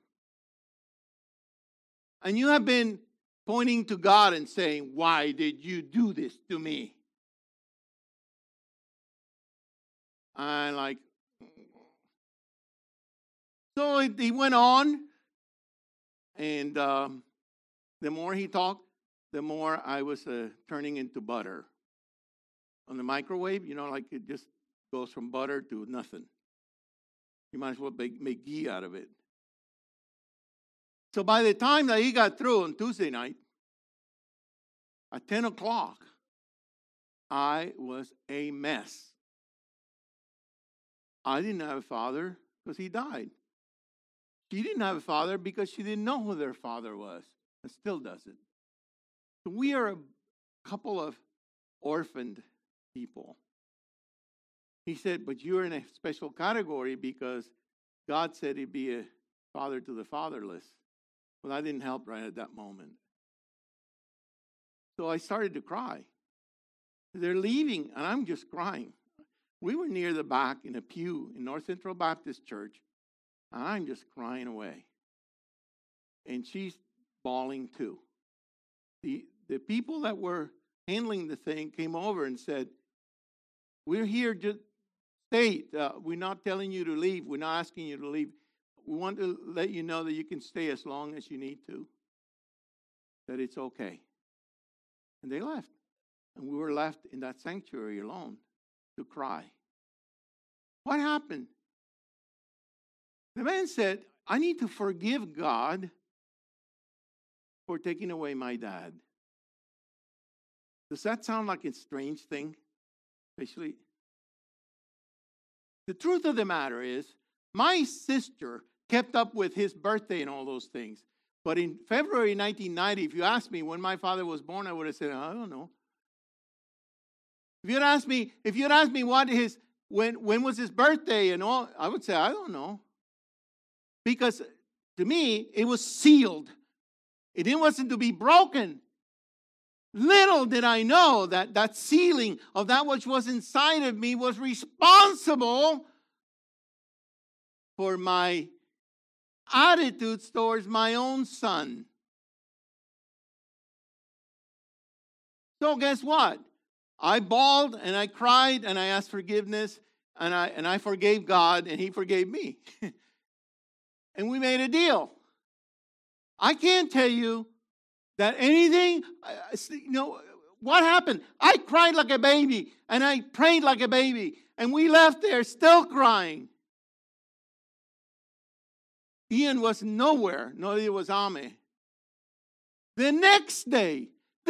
And you have been pointing to God and saying, why did you do this to me? And like, so he went on. And the more he talked, the more I was turning into butter. On the microwave, like it just goes from butter to nothing. You might as well make ghee out of it. So by the time that he got through on Tuesday night, at 10 o'clock, I was a mess. I didn't have a father because he died. She didn't have a father because she didn't know who their father was and still doesn't. So we are a couple of orphaned people. He said, but you're in a special category because God said he'd be a father to the fatherless. Well, that didn't help right at that moment. So I started to cry. They're leaving, and I'm just crying. We were near the back in a pew in North Central Baptist Church, and I'm just crying away. And she's bawling too. The people that were handling the thing came over and said, we're here to stay. We're not telling you to leave. We're not asking you to leave. We want to let you know that you can stay as long as you need to, that it's okay. And they left. And we were left in that sanctuary alone to cry. What happened? The man said, I need to forgive God for taking away my dad. Does that sound like a strange thing? Especially, the truth of the matter is, my sister kept up with his birthday and all those things. But in February 1990, if you asked me when my father was born, I would have said, I don't know. If you'd asked me when was his birthday and all, I would say, I don't know. Because to me, it was sealed. It wasn't to be broken. Little did I know that that sealing of that which was inside of me was responsible for my attitudes towards my own son. So guess what? I bawled and I cried and I asked forgiveness and I forgave God and he forgave me. And we made a deal. I can't tell you that anything, what happened? I cried like a baby and I prayed like a baby and we left there still crying. Ian was nowhere, neither was Ame. The next day,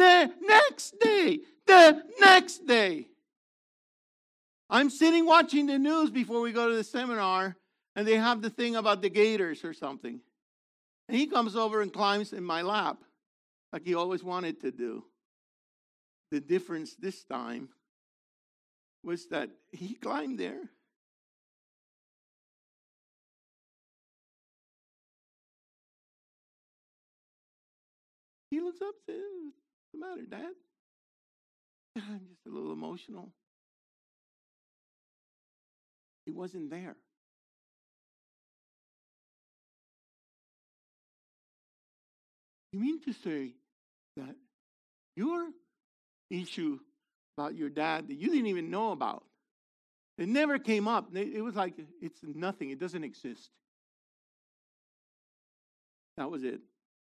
I'm sitting watching the news before we go to the seminar, and they have the thing about the gators or something. And he comes over and climbs in my lap. like he always wanted to do. The difference this time was that he climbed there. He looks up and says, "What's the matter, Dad?" I'm just a little emotional. He wasn't there. You mean to say that your issue about your dad that you didn't even know about, it never came up. It was like it's nothing. It doesn't exist. That was it.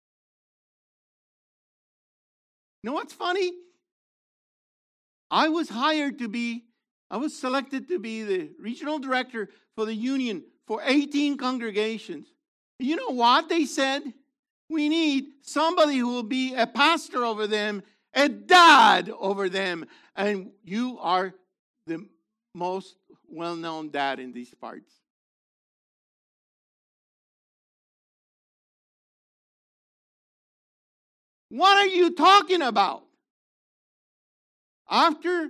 You know what's funny? I was selected to be the regional director for the union for 18 congregations. You know what they said? We need somebody who will be a pastor over them, a dad over them. And you are the most well-known dad in these parts. What are you talking about? After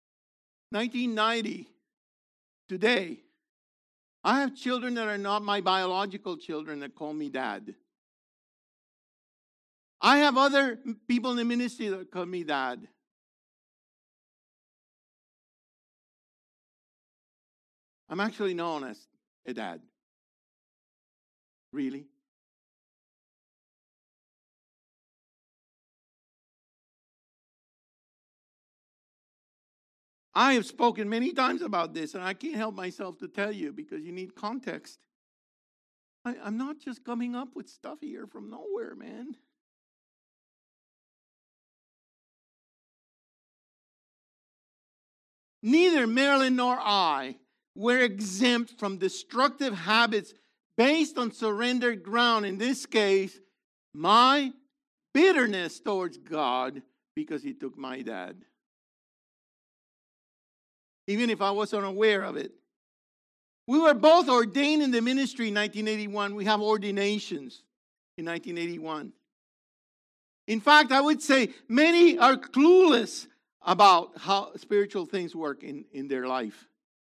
1990, today, I have children that are not my biological children that call me dad. I have other people in the ministry that call me dad. I'm actually known as a dad. Really? I have spoken many times about this, and I can't help myself to tell you because you need context. I'm not just coming up with stuff here from nowhere, man. Neither Marilyn nor I were exempt from destructive habits based on surrendered ground. In this case, my bitterness towards God because he took my dad. Even if I was unaware of it. We were both ordained in the ministry in 1981. We have ordinations in 1981. In fact, I would say many are clueless about how spiritual things work in their life.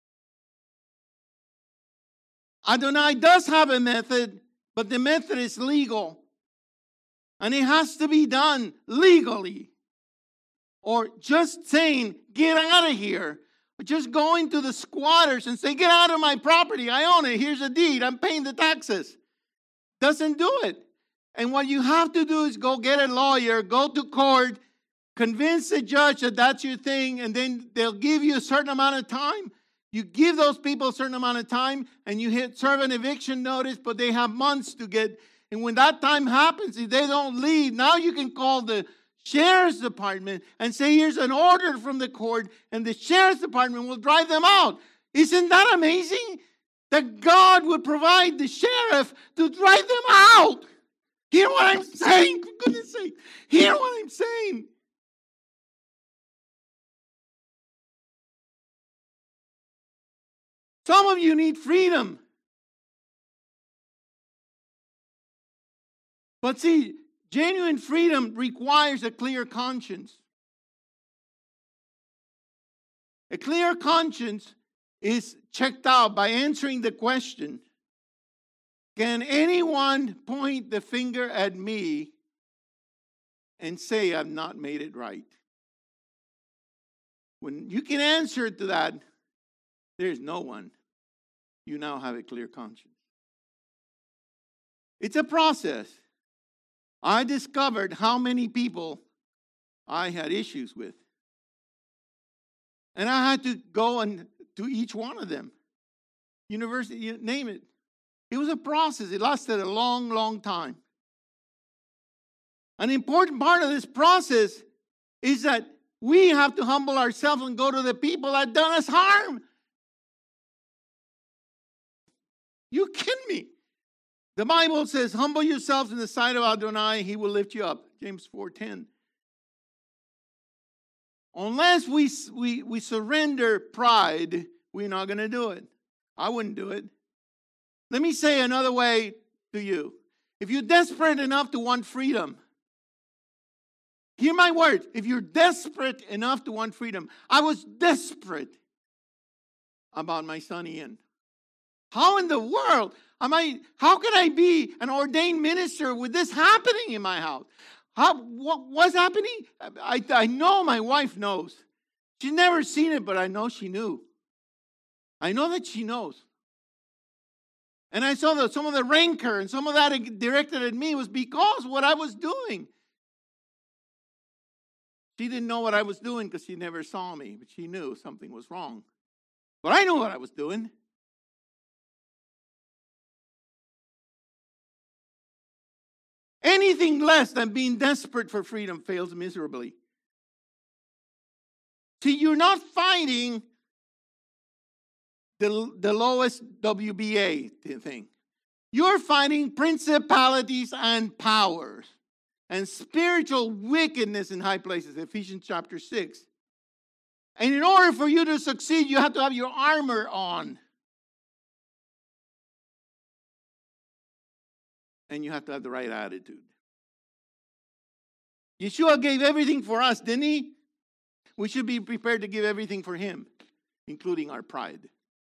Adonai does have a method, but the method is legal. And it has to be done legally. Or just saying, get out of here. But just going to the squatters and say, get out of my property. I own it. Here's a deed. I'm paying the taxes. Doesn't do it. And what you have to do is go get a lawyer, go to court, convince the judge that that's your thing, and then they'll give you a certain amount of time. You give those people a certain amount of time, and you serve an eviction notice, but they have months to get. And when that time happens, if they don't leave, now you can call the sheriff's department and say, here's an order from the court, and the sheriff's department will drive them out. Isn't that amazing? That God would provide the sheriff to drive them out. Hear what I'm saying? For goodness sake, hear what I'm saying. Some of you need freedom. But see, genuine freedom requires a clear conscience. A clear conscience is checked out by answering the question, can anyone point the finger at me and say I've not made it right? When you can answer to that, there's no one. You now have a clear conscience. It's a process. I discovered how many people I had issues with. And I had to go and to each one of them. University, you name it. It was a process. It lasted a long, long time. An important part of this process is that we have to humble ourselves and go to the people that done us harm. You kidding me? The Bible says, humble yourselves in the sight of Adonai, he will lift you up. James 4:10. Unless we surrender pride, we're not going to do it. I wouldn't do it. Let me say another way to you. If you're desperate enough to want freedom, Hear my words. If you're desperate enough to want freedom, I was desperate about my son Ian. How in the world how can I be an ordained minister with this happening in my house? What's happening? I know my wife knows. She's never seen it, but I know she knew. I know that she knows. And I saw that some of the rancor and some of that directed at me was because of what I was doing. She didn't know what I was doing because she never saw me, but she knew something was wrong. But I knew what I was doing. Anything less than being desperate for freedom fails miserably. See, you're not fighting the lowest WBA thing. You're fighting principalities and powers and spiritual wickedness in high places, Ephesians chapter 6. And in order for you to succeed, you have to have your armor on. And you have to have the right attitude. Yeshua gave everything for us, didn't he? We should be prepared to give everything for him, including our pride.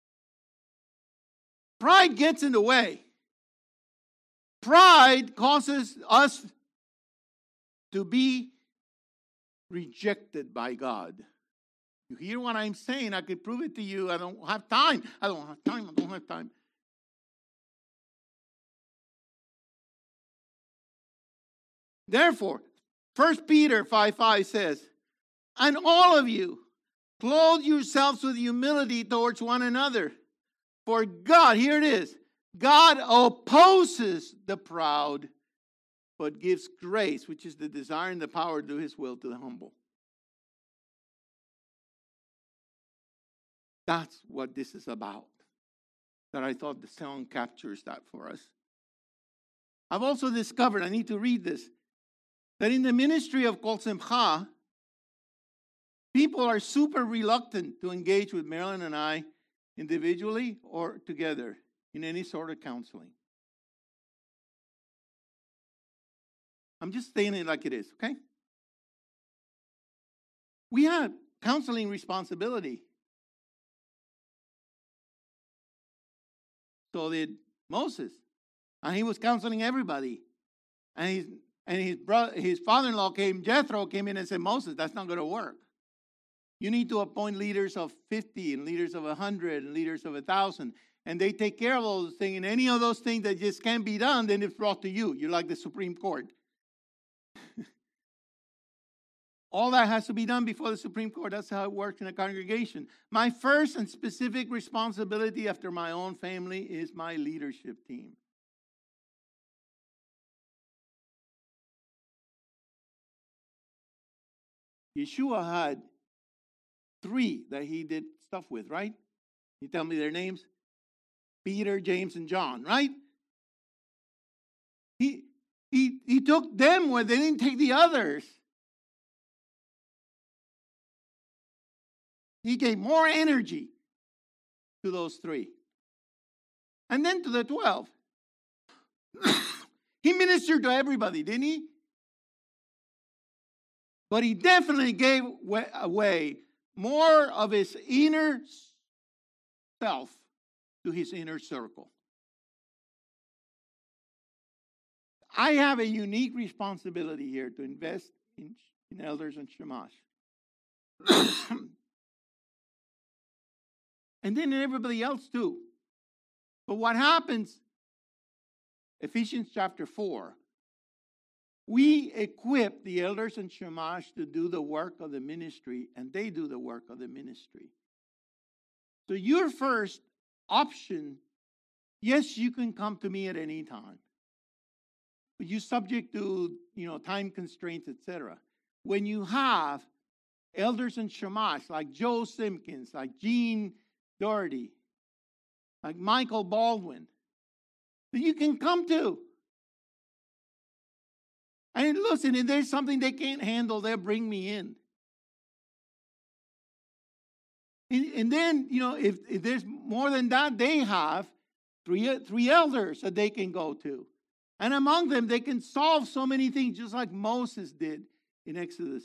Pride gets in the way. Pride causes us to be rejected by God. You hear what I'm saying? I could prove it to you. I don't have time. I don't have time. Therefore, 1 Peter 5:5 says, and all of you, clothe yourselves with humility towards one another. For God, here it is, God opposes the proud, but gives grace, which is the desire and the power to do his will, to the humble. That's what this is about. That I thought the song captures that for us. I've also discovered, I need to read this, that in the ministry of Kol Simcha, people are super reluctant to engage with Marilyn and I individually or together in any sort of counseling. I'm just saying it like it is, okay? We have counseling responsibility. So did Moses. And he was counseling everybody. And his father-in-law Jethro came in and said, Moses, that's not going to work. You need to appoint leaders of 50 and leaders of 100 and leaders of 1,000. And they take care of all those things. And any of those things that just can't be done, then it's brought to you. You're like the Supreme Court. All that has to be done before the Supreme Court. That's how it works in a congregation. My first and specific responsibility after my own family is my leadership team. Yeshua had 3 that he did stuff with, right? You tell me their names? Peter, James, and John, right? He took them where they didn't take the others. He gave more energy to those 3. And then to the 12. He ministered to everybody, didn't he? But he definitely gave away more of his inner self to his inner circle. I have a unique responsibility here to invest in elders and shamash. And then everybody else too. But what happens, Ephesians chapter 4, we equip the elders and shamash to do the work of the ministry, and they do the work of the ministry. So your first option, yes, you can come to me at any time. But you're subject to, time constraints, etc. When you have elders and shamash like Joe Simpkins, like Gene Doherty, like Michael Baldwin, that you can come to. And listen, if there's something they can't handle, they'll bring me in. And then, if there's more than that, they have three elders that they can go to. And among them, they can solve so many things, just like Moses did. in Exodus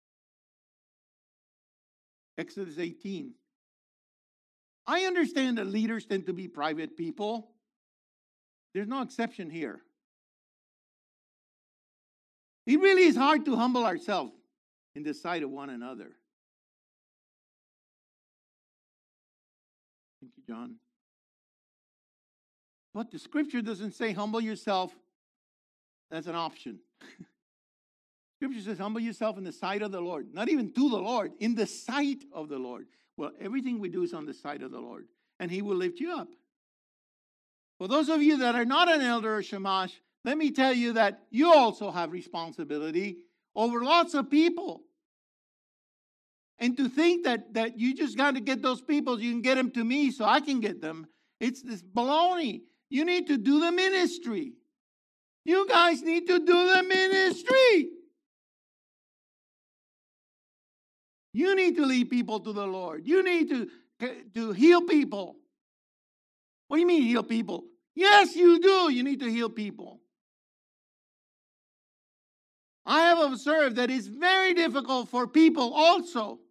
18. I understand that leaders tend to be private people. There's no exception here. It really is hard to humble ourselves in the sight of one another. Thank you, John. But the scripture doesn't say humble yourself. That's an option. Scripture says humble yourself in the sight of the Lord. Not even to the Lord, in the sight of the Lord. Well, everything we do is on the sight of the Lord. And He will lift you up. For those of you that are not an elder or shamash, let me tell you that you also have responsibility over lots of people. And to think that you just got to get those people, you can get them to me so I can get them, it's this baloney. You need to do the ministry. You guys need to do the ministry. You need to lead people to the Lord. You need to heal people. What do you mean heal people? Yes, you do. You need to heal people. I have observed that it's very difficult for people also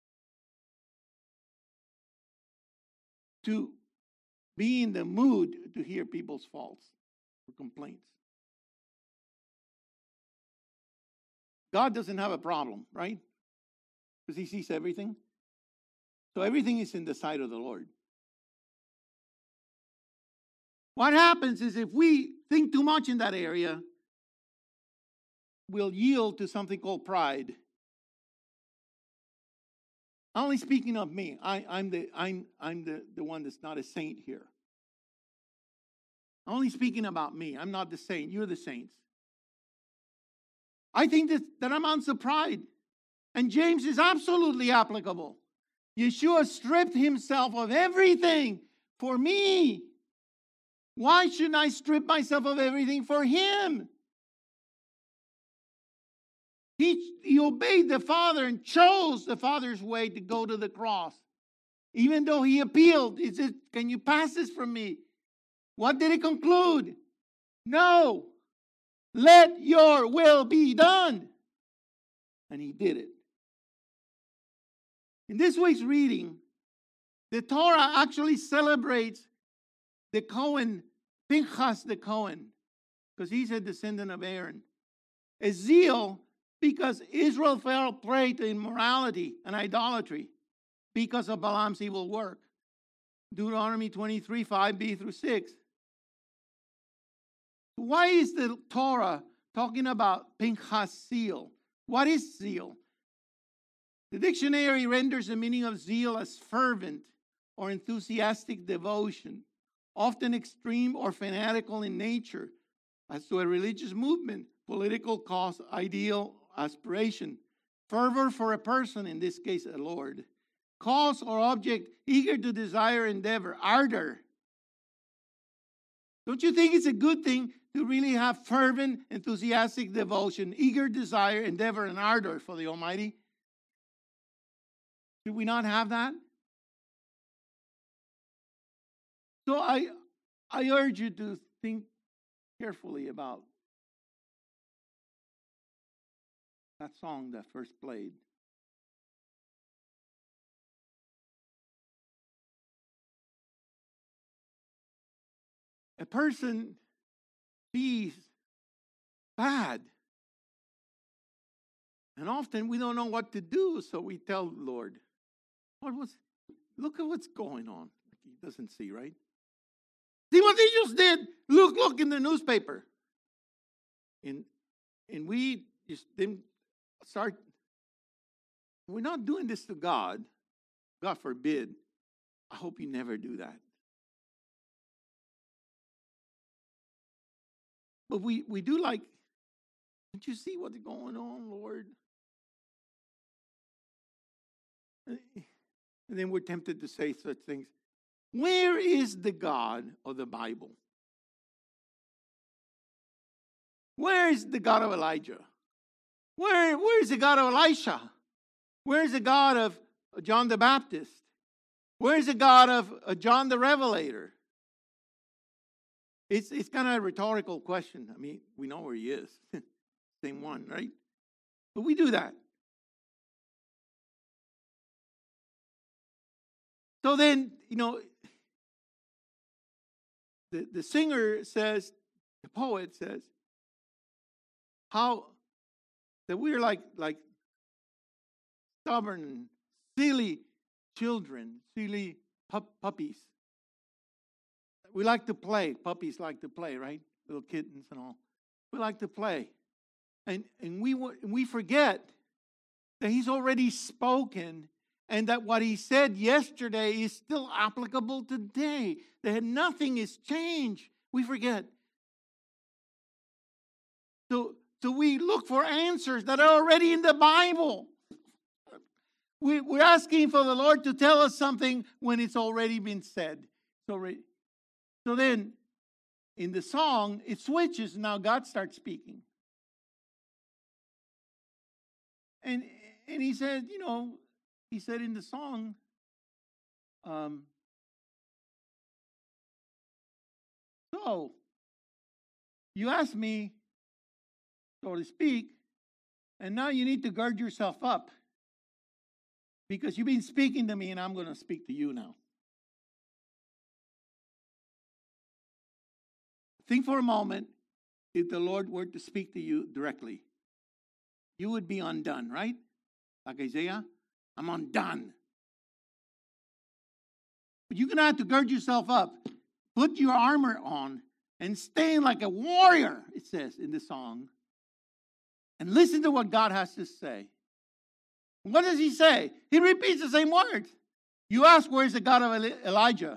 to be in the mood to hear people's faults or complaints. God doesn't have a problem, right? Because He sees everything. So everything is in the sight of the Lord. What happens is if we think too much in that area, we'll yield to something called pride. Only speaking of me, I'm the one that's not a saint here. Only speaking about me. I'm not the saint. You're the saints. I think that amounts to pride. And James is absolutely applicable. Yeshua stripped Himself of everything for me. Why shouldn't I strip myself of everything for Him? He obeyed the Father and chose the Father's way to go to the cross. Even though He appealed, He said, can you pass this from me? What did He conclude? No. Let your will be done. And He did it. In this week's reading, the Torah actually celebrates the Cohen, Pinchas the Cohen, because he's a descendant of Aaron. A zeal because Israel fell prey to immorality and idolatry because of Balaam's evil work. Deuteronomy 23, 5b through 6. Why is the Torah talking about Pinchas' zeal? What is zeal? The dictionary renders the meaning of zeal as fervent or enthusiastic devotion, often extreme or fanatical in nature, as to a religious movement, political cause, ideal, aspiration. Fervor for a person, in this case a Lord. Cause or object, eager to desire, endeavor, ardor. Don't you think it's a good thing to really have fervent, enthusiastic devotion, eager desire, endeavor, and ardor for the Almighty? Should we not have that? So I urge you to think carefully about that song that first played. A person sees bad. And often we don't know what to do, so we tell the Lord, look at what's going on. He doesn't see, right? See what they just did? Look in the newspaper. And we just didn't start. We're not doing this to God. God forbid. I hope you never do that. But we do like, don't you see what's going on, Lord? And then we're tempted to say such things. Where is the God of the Bible? Where is the God of Elijah? Where is the God of Elisha? Where is the God of John the Baptist? Where is the God of John the Revelator? It's kind of a rhetorical question. I mean, we know where He is. Same one, right? But we do that. So then, the singer says, the poet says, how that we're like stubborn, silly children, silly puppies. We like to play. Puppies like to play, right? Little kittens and all. We like to play. And we forget that he's already spoken and that what he said yesterday is still applicable today. That nothing has changed. We forget. So we look for answers that are already in the Bible. We're asking for the Lord to tell us something when it's already been said. So then, in the song, it switches. Now God starts speaking. And he said, he said in the song, so, you asked me, so to speak, and now you need to gird yourself up because you've been speaking to me and I'm going to speak to you now. Think for a moment, if the Lord were to speak to you directly, you would be undone, right? Like Isaiah, I'm undone. But you're going to have to gird yourself up, put your armor on, and stand like a warrior, it says in the song, and listen to what God has to say. What does he say? He repeats the same words. You ask, where's the God of Elijah?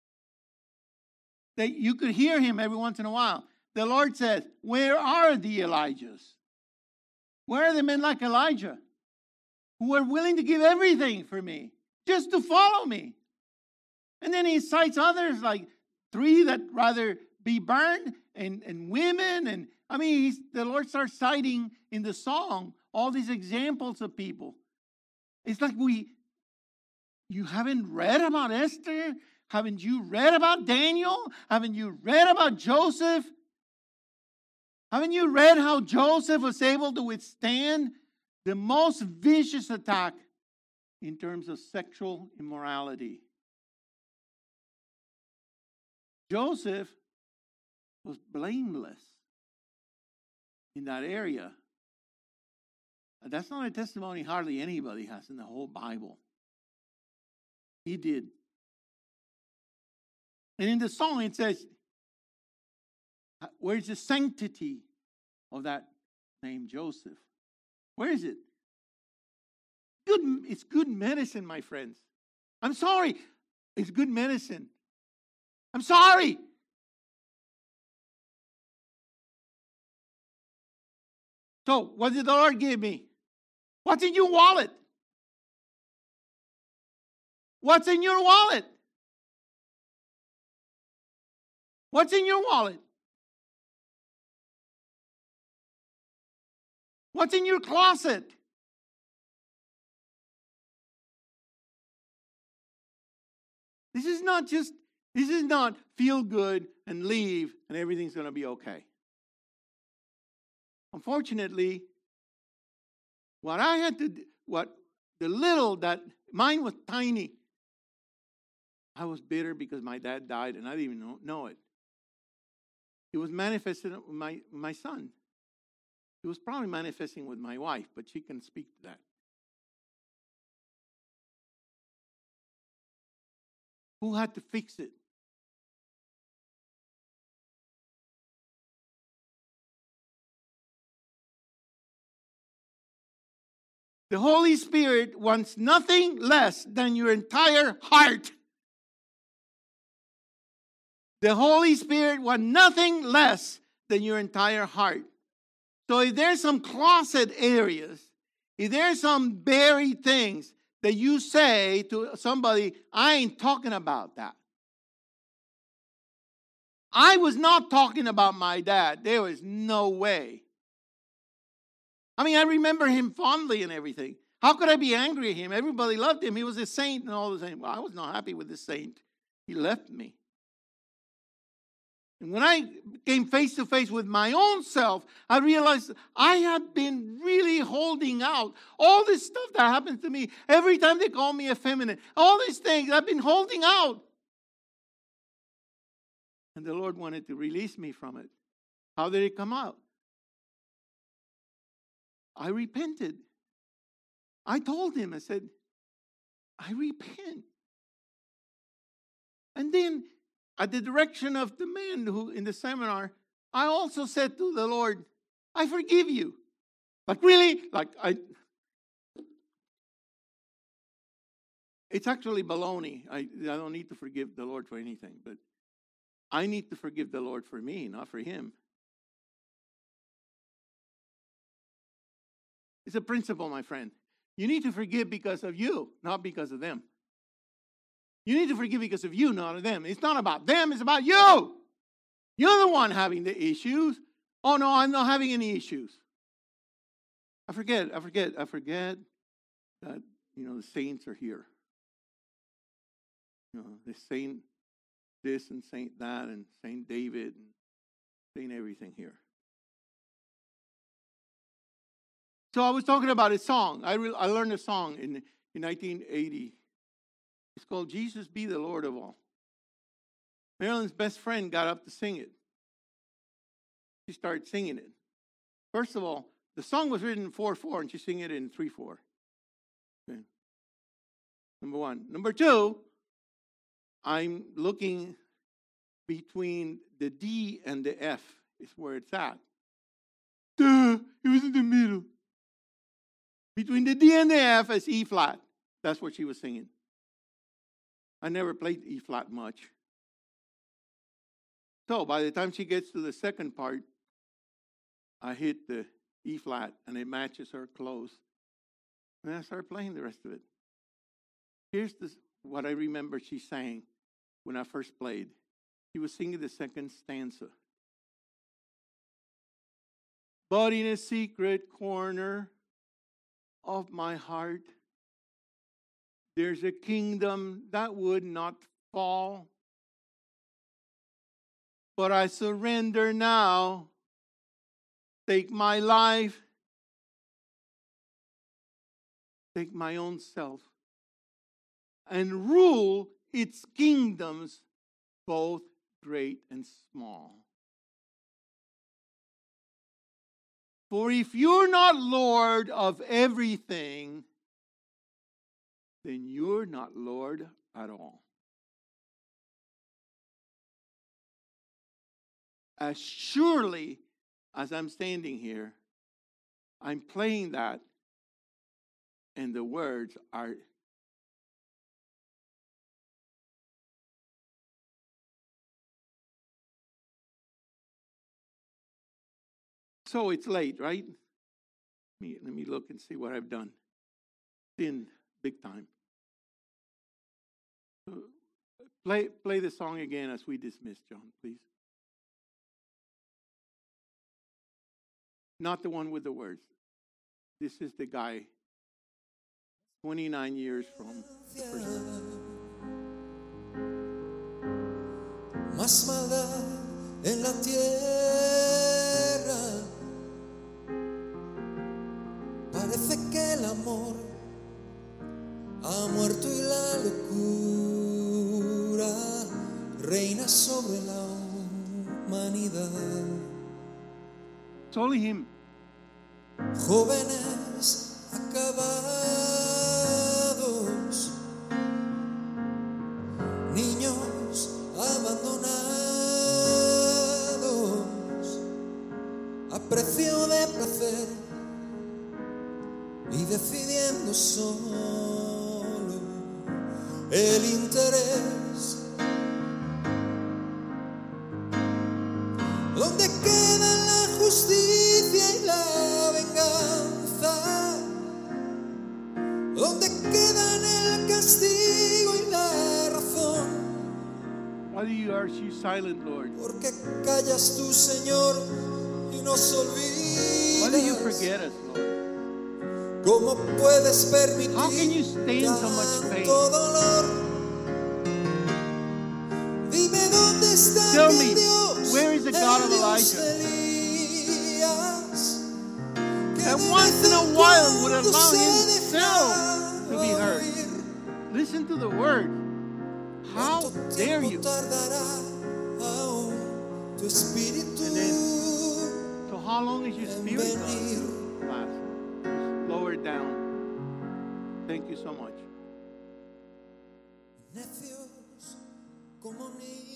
That you could hear him every once in a while. The Lord says, where are the Elijahs? Where are the men like Elijah who are willing to give everything for me just to follow me? And then he cites others like 3 that rather be burned and women. And I mean, the Lord starts citing in the song all these examples of people. It's like you haven't read about Esther? Haven't you read about Daniel? Haven't you read about Joseph? Haven't you read how Joseph was able to withstand the most vicious attack in terms of sexual immorality? Joseph was blameless in that area. That's not a testimony hardly anybody has in the whole Bible. He did. And in the song it says, where's the sanctity of that name Joseph? Where is it? It's good medicine, my friends. I'm sorry. It's good medicine. I'm sorry. So, what did the Lord give me? What's in your wallet? What's in your wallet? What's in your wallet? What's in your closet? This is not feel good and leave and everything's going to be okay. Unfortunately, mine was tiny. I was bitter because my dad died and I didn't even know it. It was manifested with my son. It was probably manifesting with my wife, but she can speak to that. Who had to fix it? The Holy Spirit wants nothing less than your entire heart. The Holy Spirit wants nothing less than your entire heart. So if there's some closet areas, if there's some buried things that you say to somebody, I ain't talking about that. I was not talking about my dad. There was no way. I mean, I remember him fondly and everything. How could I be angry at him? Everybody loved him. He was a saint and all the same. Well, I was not happy with this saint. He left me. And when I came face to face with my own self, I realized I had been really holding out. All this stuff that happens to me, every time they call me effeminate, all these things, I've been holding out. And the Lord wanted to release me from it. How did it come out? I repented. I told him, I said, I repent. And then, at the direction of the man who in the seminar, I also said to the Lord, I forgive you. Like really? It's actually baloney. I don't need to forgive the Lord for anything, but I need to forgive the Lord for me, not for him. It's a principle, my friend. You need to forgive because of you, not because of them. You need to forgive because of you, not of them. It's not about them, it's about you. You're the one having the issues. Oh, no, I'm not having any issues. I forget that, the saints are here. The saint this and saint that and Saint David and saint everything here. So I was talking about a song. I learned a song in 1980. It's called Jesus Be the Lord of All. Marilyn's best friend got up to sing it. She started singing it. First of all, the song was written in 4/4 and she sang it in 3/4. Okay. Number one. Number two, I'm looking between the D and the F is where it's at. Duh, it was in the middle. Between the D and the F is E flat. That's what she was singing. I never played E flat much. So by the time she gets to the second part, I hit the E flat and it matches her close. And I start playing the rest of it. Here's what I remember she sang when I first played. She was singing the second stanza. But in a secret corner of my heart, there's a kingdom that would not fall. But I surrender now. Take my life. Take my own self. And rule its kingdoms, both great and small. For if you're not Lord of everything, then you're not Lord at all. As surely as I'm standing here, I'm playing that, and the words are so it's late, right? Let me look and see what I've done. Sinned big time. Play the song again as we dismiss, John, please. Not the one with the words. This is the guy 29 years from the first time. Más maldad en la tierra. Parece que el amor ha muerto y la locura reina sobre la humanidad. It's only him. Jóvenes acabados, niños abandonados, a precio de placer y decidiendo solo el interés. ¿Dónde queda la justicia y la venganza? ¿Dónde quedan el castigo y la razón? Why are you silent, Lord? ¿Por qué callas tú, Señor, y nos olvidas? Why do you forget us, Lord? ¿Cómo puedes permitir How can you stay in so much pain? tanto dolor? Dime dónde está Tell mi me, Dios? where is the God of El Dios Elijah? de Elías, que That de once vez in a en while would cuando allow se himself dejaba to be heard. oír. Listen to the word. How ¿Cuánto dare tiempo you? tardará aún tu espíritu And So how long is your en spirit venir? gone? Class. Just lower it down. Thank you so much. Necios como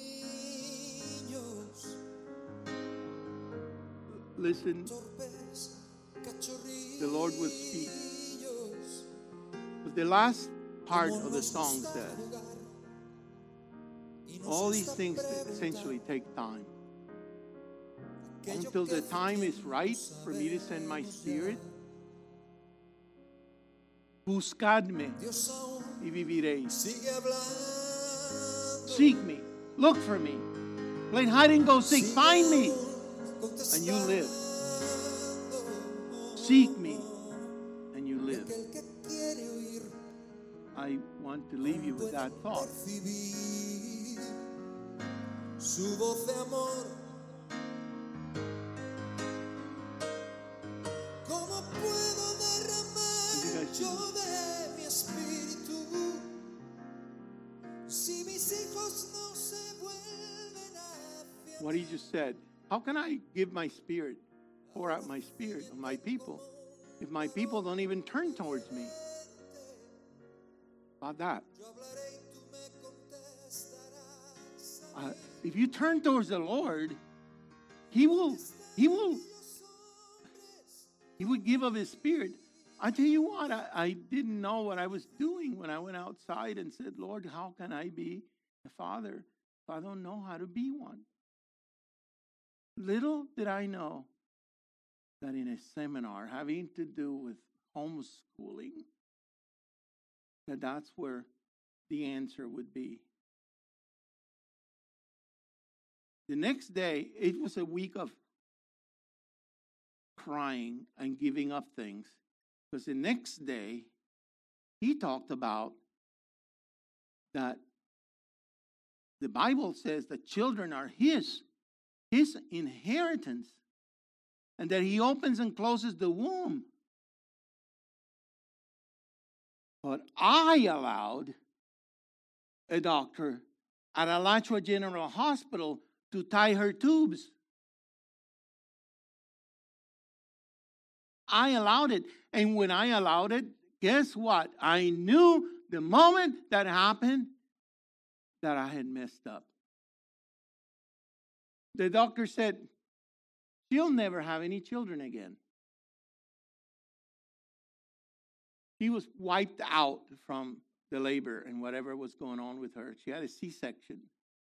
niños, Listen, torpes the Lord will speak. cachorrillos, But the last part como of the nos song gusta says, jugar y nos all these gusta things preguntar essentially take time. aquello Until que the hace time is tiempo right for me to send my sabemos spirit, ya. buscadme Dios aún y viviréis. sigue hablando, Seek me, look for me. Play hide and go seek, sigue find me, aún and you live. contestando. Seek me, and you live. Aquel que quiere oír I want to leave you with that thought. percibir su voz de amor. ¿Cómo puedo derramar yo de mi espíritu si mis hijos no se vuelven hacia What he just said. How can I give my spirit, pour out my spirit on my people, if my people don't even turn towards me? About that. yo hablaré y tú me contestarás? If you turn towards the Lord, He will give of His Spirit. I tell you what, I didn't know what I was doing when I went outside and said, Lord, how can I be a father if I don't know how to be one? Little did I know that in a seminar having to do with homeschooling, that's where the answer would be. The next day, it was a week of crying and giving up things. Because the next day, he talked about that the Bible says that children are his inheritance, and that he opens and closes the womb. But I allowed a doctor at Alachua General Hospital to tie her tubes. I allowed it. And when I allowed it, guess what? I knew the moment that happened that I had messed up. The doctor said, she'll never have any children again. She was wiped out from the labor and whatever was going on with her. She had a C-section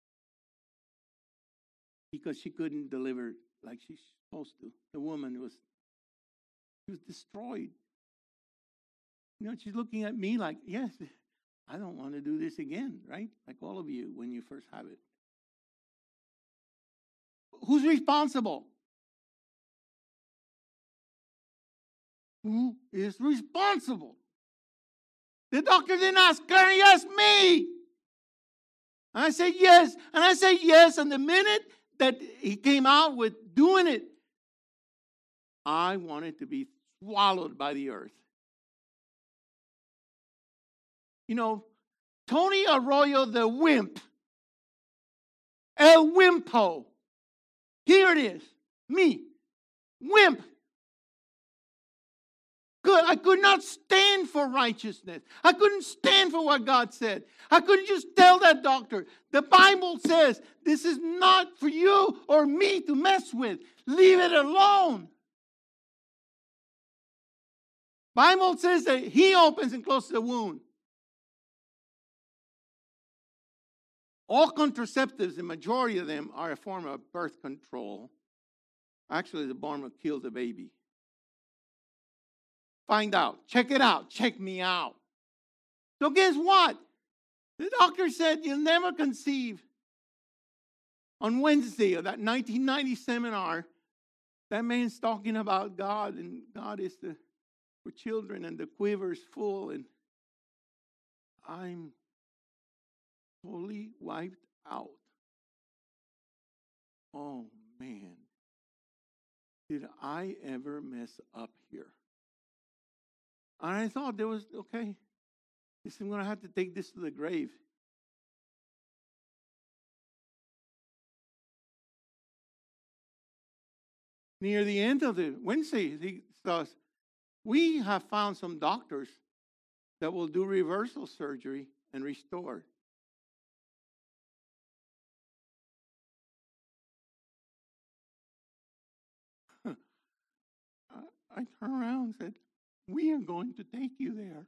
because she couldn't deliver like she's supposed to. The woman was destroyed. You know, she's looking at me like, yes, I don't want to do this again, right? Like all of you when you first have it. Who's responsible? Who is responsible? The doctor didn't ask her, he asked me. And I said yes. And I said yes. And the minute that he came out with doing it, I wanted to be swallowed by the earth. You know, Tony Arroyo, the wimp, El Wimpo. Here it is, me, wimp. Good. I could not stand for righteousness. I couldn't stand for what God said. I couldn't just tell that doctor. The Bible says this is not for you or me to mess with. Leave it alone. Bible says that he opens and closes the wound. All contraceptives, the majority of them are a form of birth control. Actually, the bomb will kill the baby. Find out. Check it out. Check me out. So guess what? The doctor said you'll never conceive. On Wednesday of that 1990 seminar, that man's talking about God, and God is for children, and the quiver's full, and I'm totally wiped out. oh man, did I ever mess up here? And I thought there was, okay, I'm going to have to take this to the grave. Near the end of the Wednesday, he says, we have found some doctors that will do reversal surgery and restore. I turned around and said, we are going to take you there.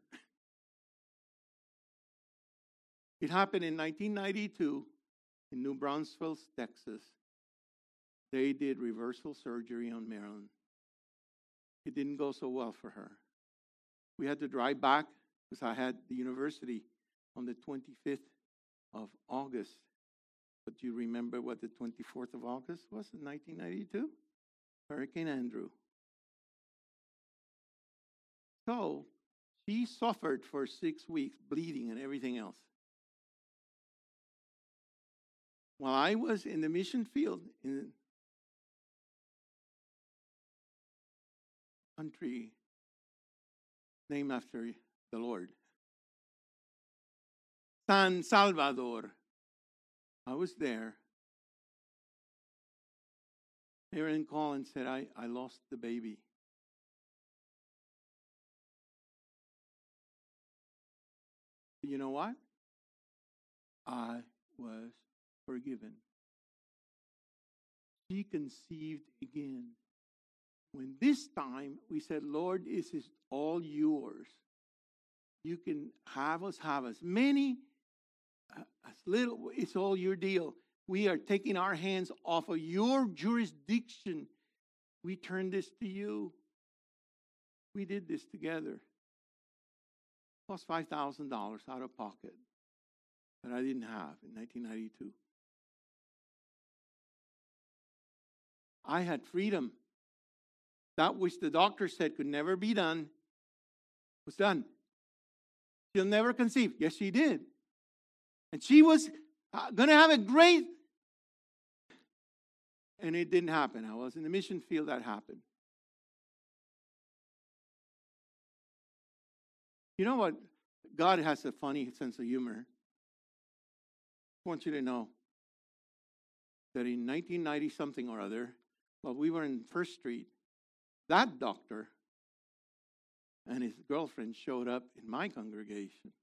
It happened in 1992 in New Braunfels, Texas. They did reversal surgery on Marilyn. It didn't go so well for her. We had to drive back because I had the university on the 25th of August. But you remember what the 24th of August was in 1992? Hurricane Andrew. So she suffered for 6 weeks, bleeding and everything else. While I was in the mission field in a country named after the Lord, San Salvador, I was there. Aaron called and said, I lost the baby. You know what? I was forgiven. She conceived again. When this time we said, Lord, this is all yours. You can have us many, as little, it's all your deal. We are taking our hands off of your jurisdiction. We turn this to you. We did this together. It cost $5,000 out of pocket that I didn't have in 1992. I had freedom. That which the doctor said could never be done was done. She'll never conceive. Yes, she did. And she was going to have a great... And it didn't happen. I was in the mission field, that happened. You know what? God has a funny sense of humor. I want you to know that in 1990-something or other, while we were in First Street, that doctor and his girlfriend showed up in my congregation.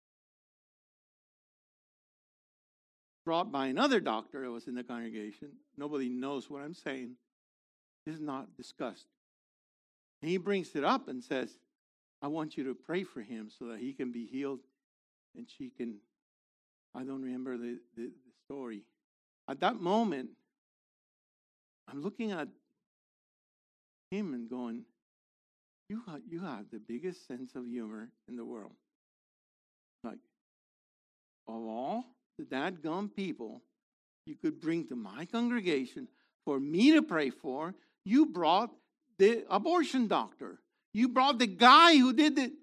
Brought by another doctor that was in the congregation. Nobody knows what I'm saying. This is not discussed. And he brings it up and says, I want you to pray for him so that he can be healed and she can, I don't remember the story. At that moment, I'm looking at him and going, you have the biggest sense of humor in the world. Like, of all the dadgum people you could bring to my congregation for me to pray for, you brought the abortion doctor. You brought the guy who did it.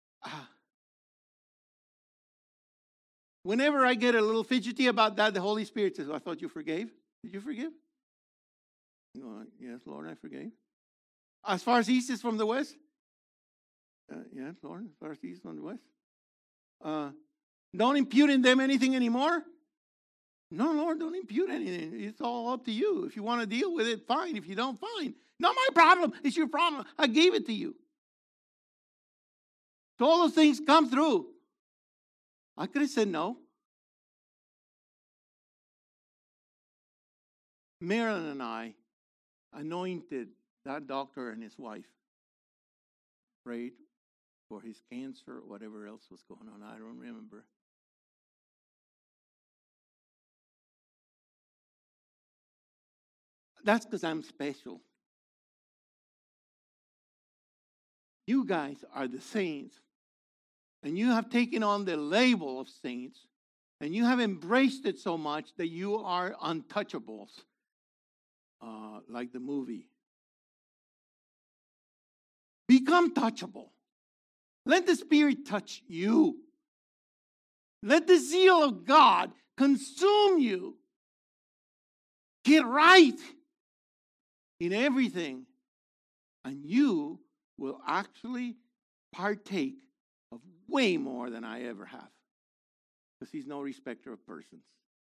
Whenever I get a little fidgety about that, the Holy Spirit says, I thought you forgave. Did you forgive? You go, yes, Lord, I forgave. As far as east is from the west? Yes, Lord, as far as east from the west. Don't impute in them anything anymore? No, Lord, don't impute anything. It's all up to you. If you want to deal with it, fine. If you don't, fine. Not my problem. It's your problem. I gave it to you. So all those things come through. I could have said no. Marilyn and I anointed that doctor and his wife. Prayed for his cancer or whatever else was going on. I don't remember. That's because I'm special. You guys are the saints. And you have taken on the label of saints. And you have embraced it so much that you are untouchables. Like the movie. Become touchable. Let the Spirit touch you. Let the zeal of God consume you. Get right in everything, and you will actually partake of way more than I ever have. Because he's no respecter of persons.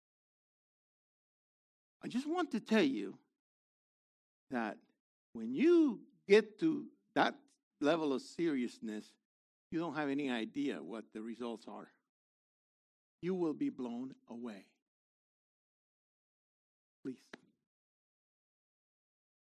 I just want to tell you that when you get to that level of seriousness, you don't have any idea what the results are. You will be blown away. Please.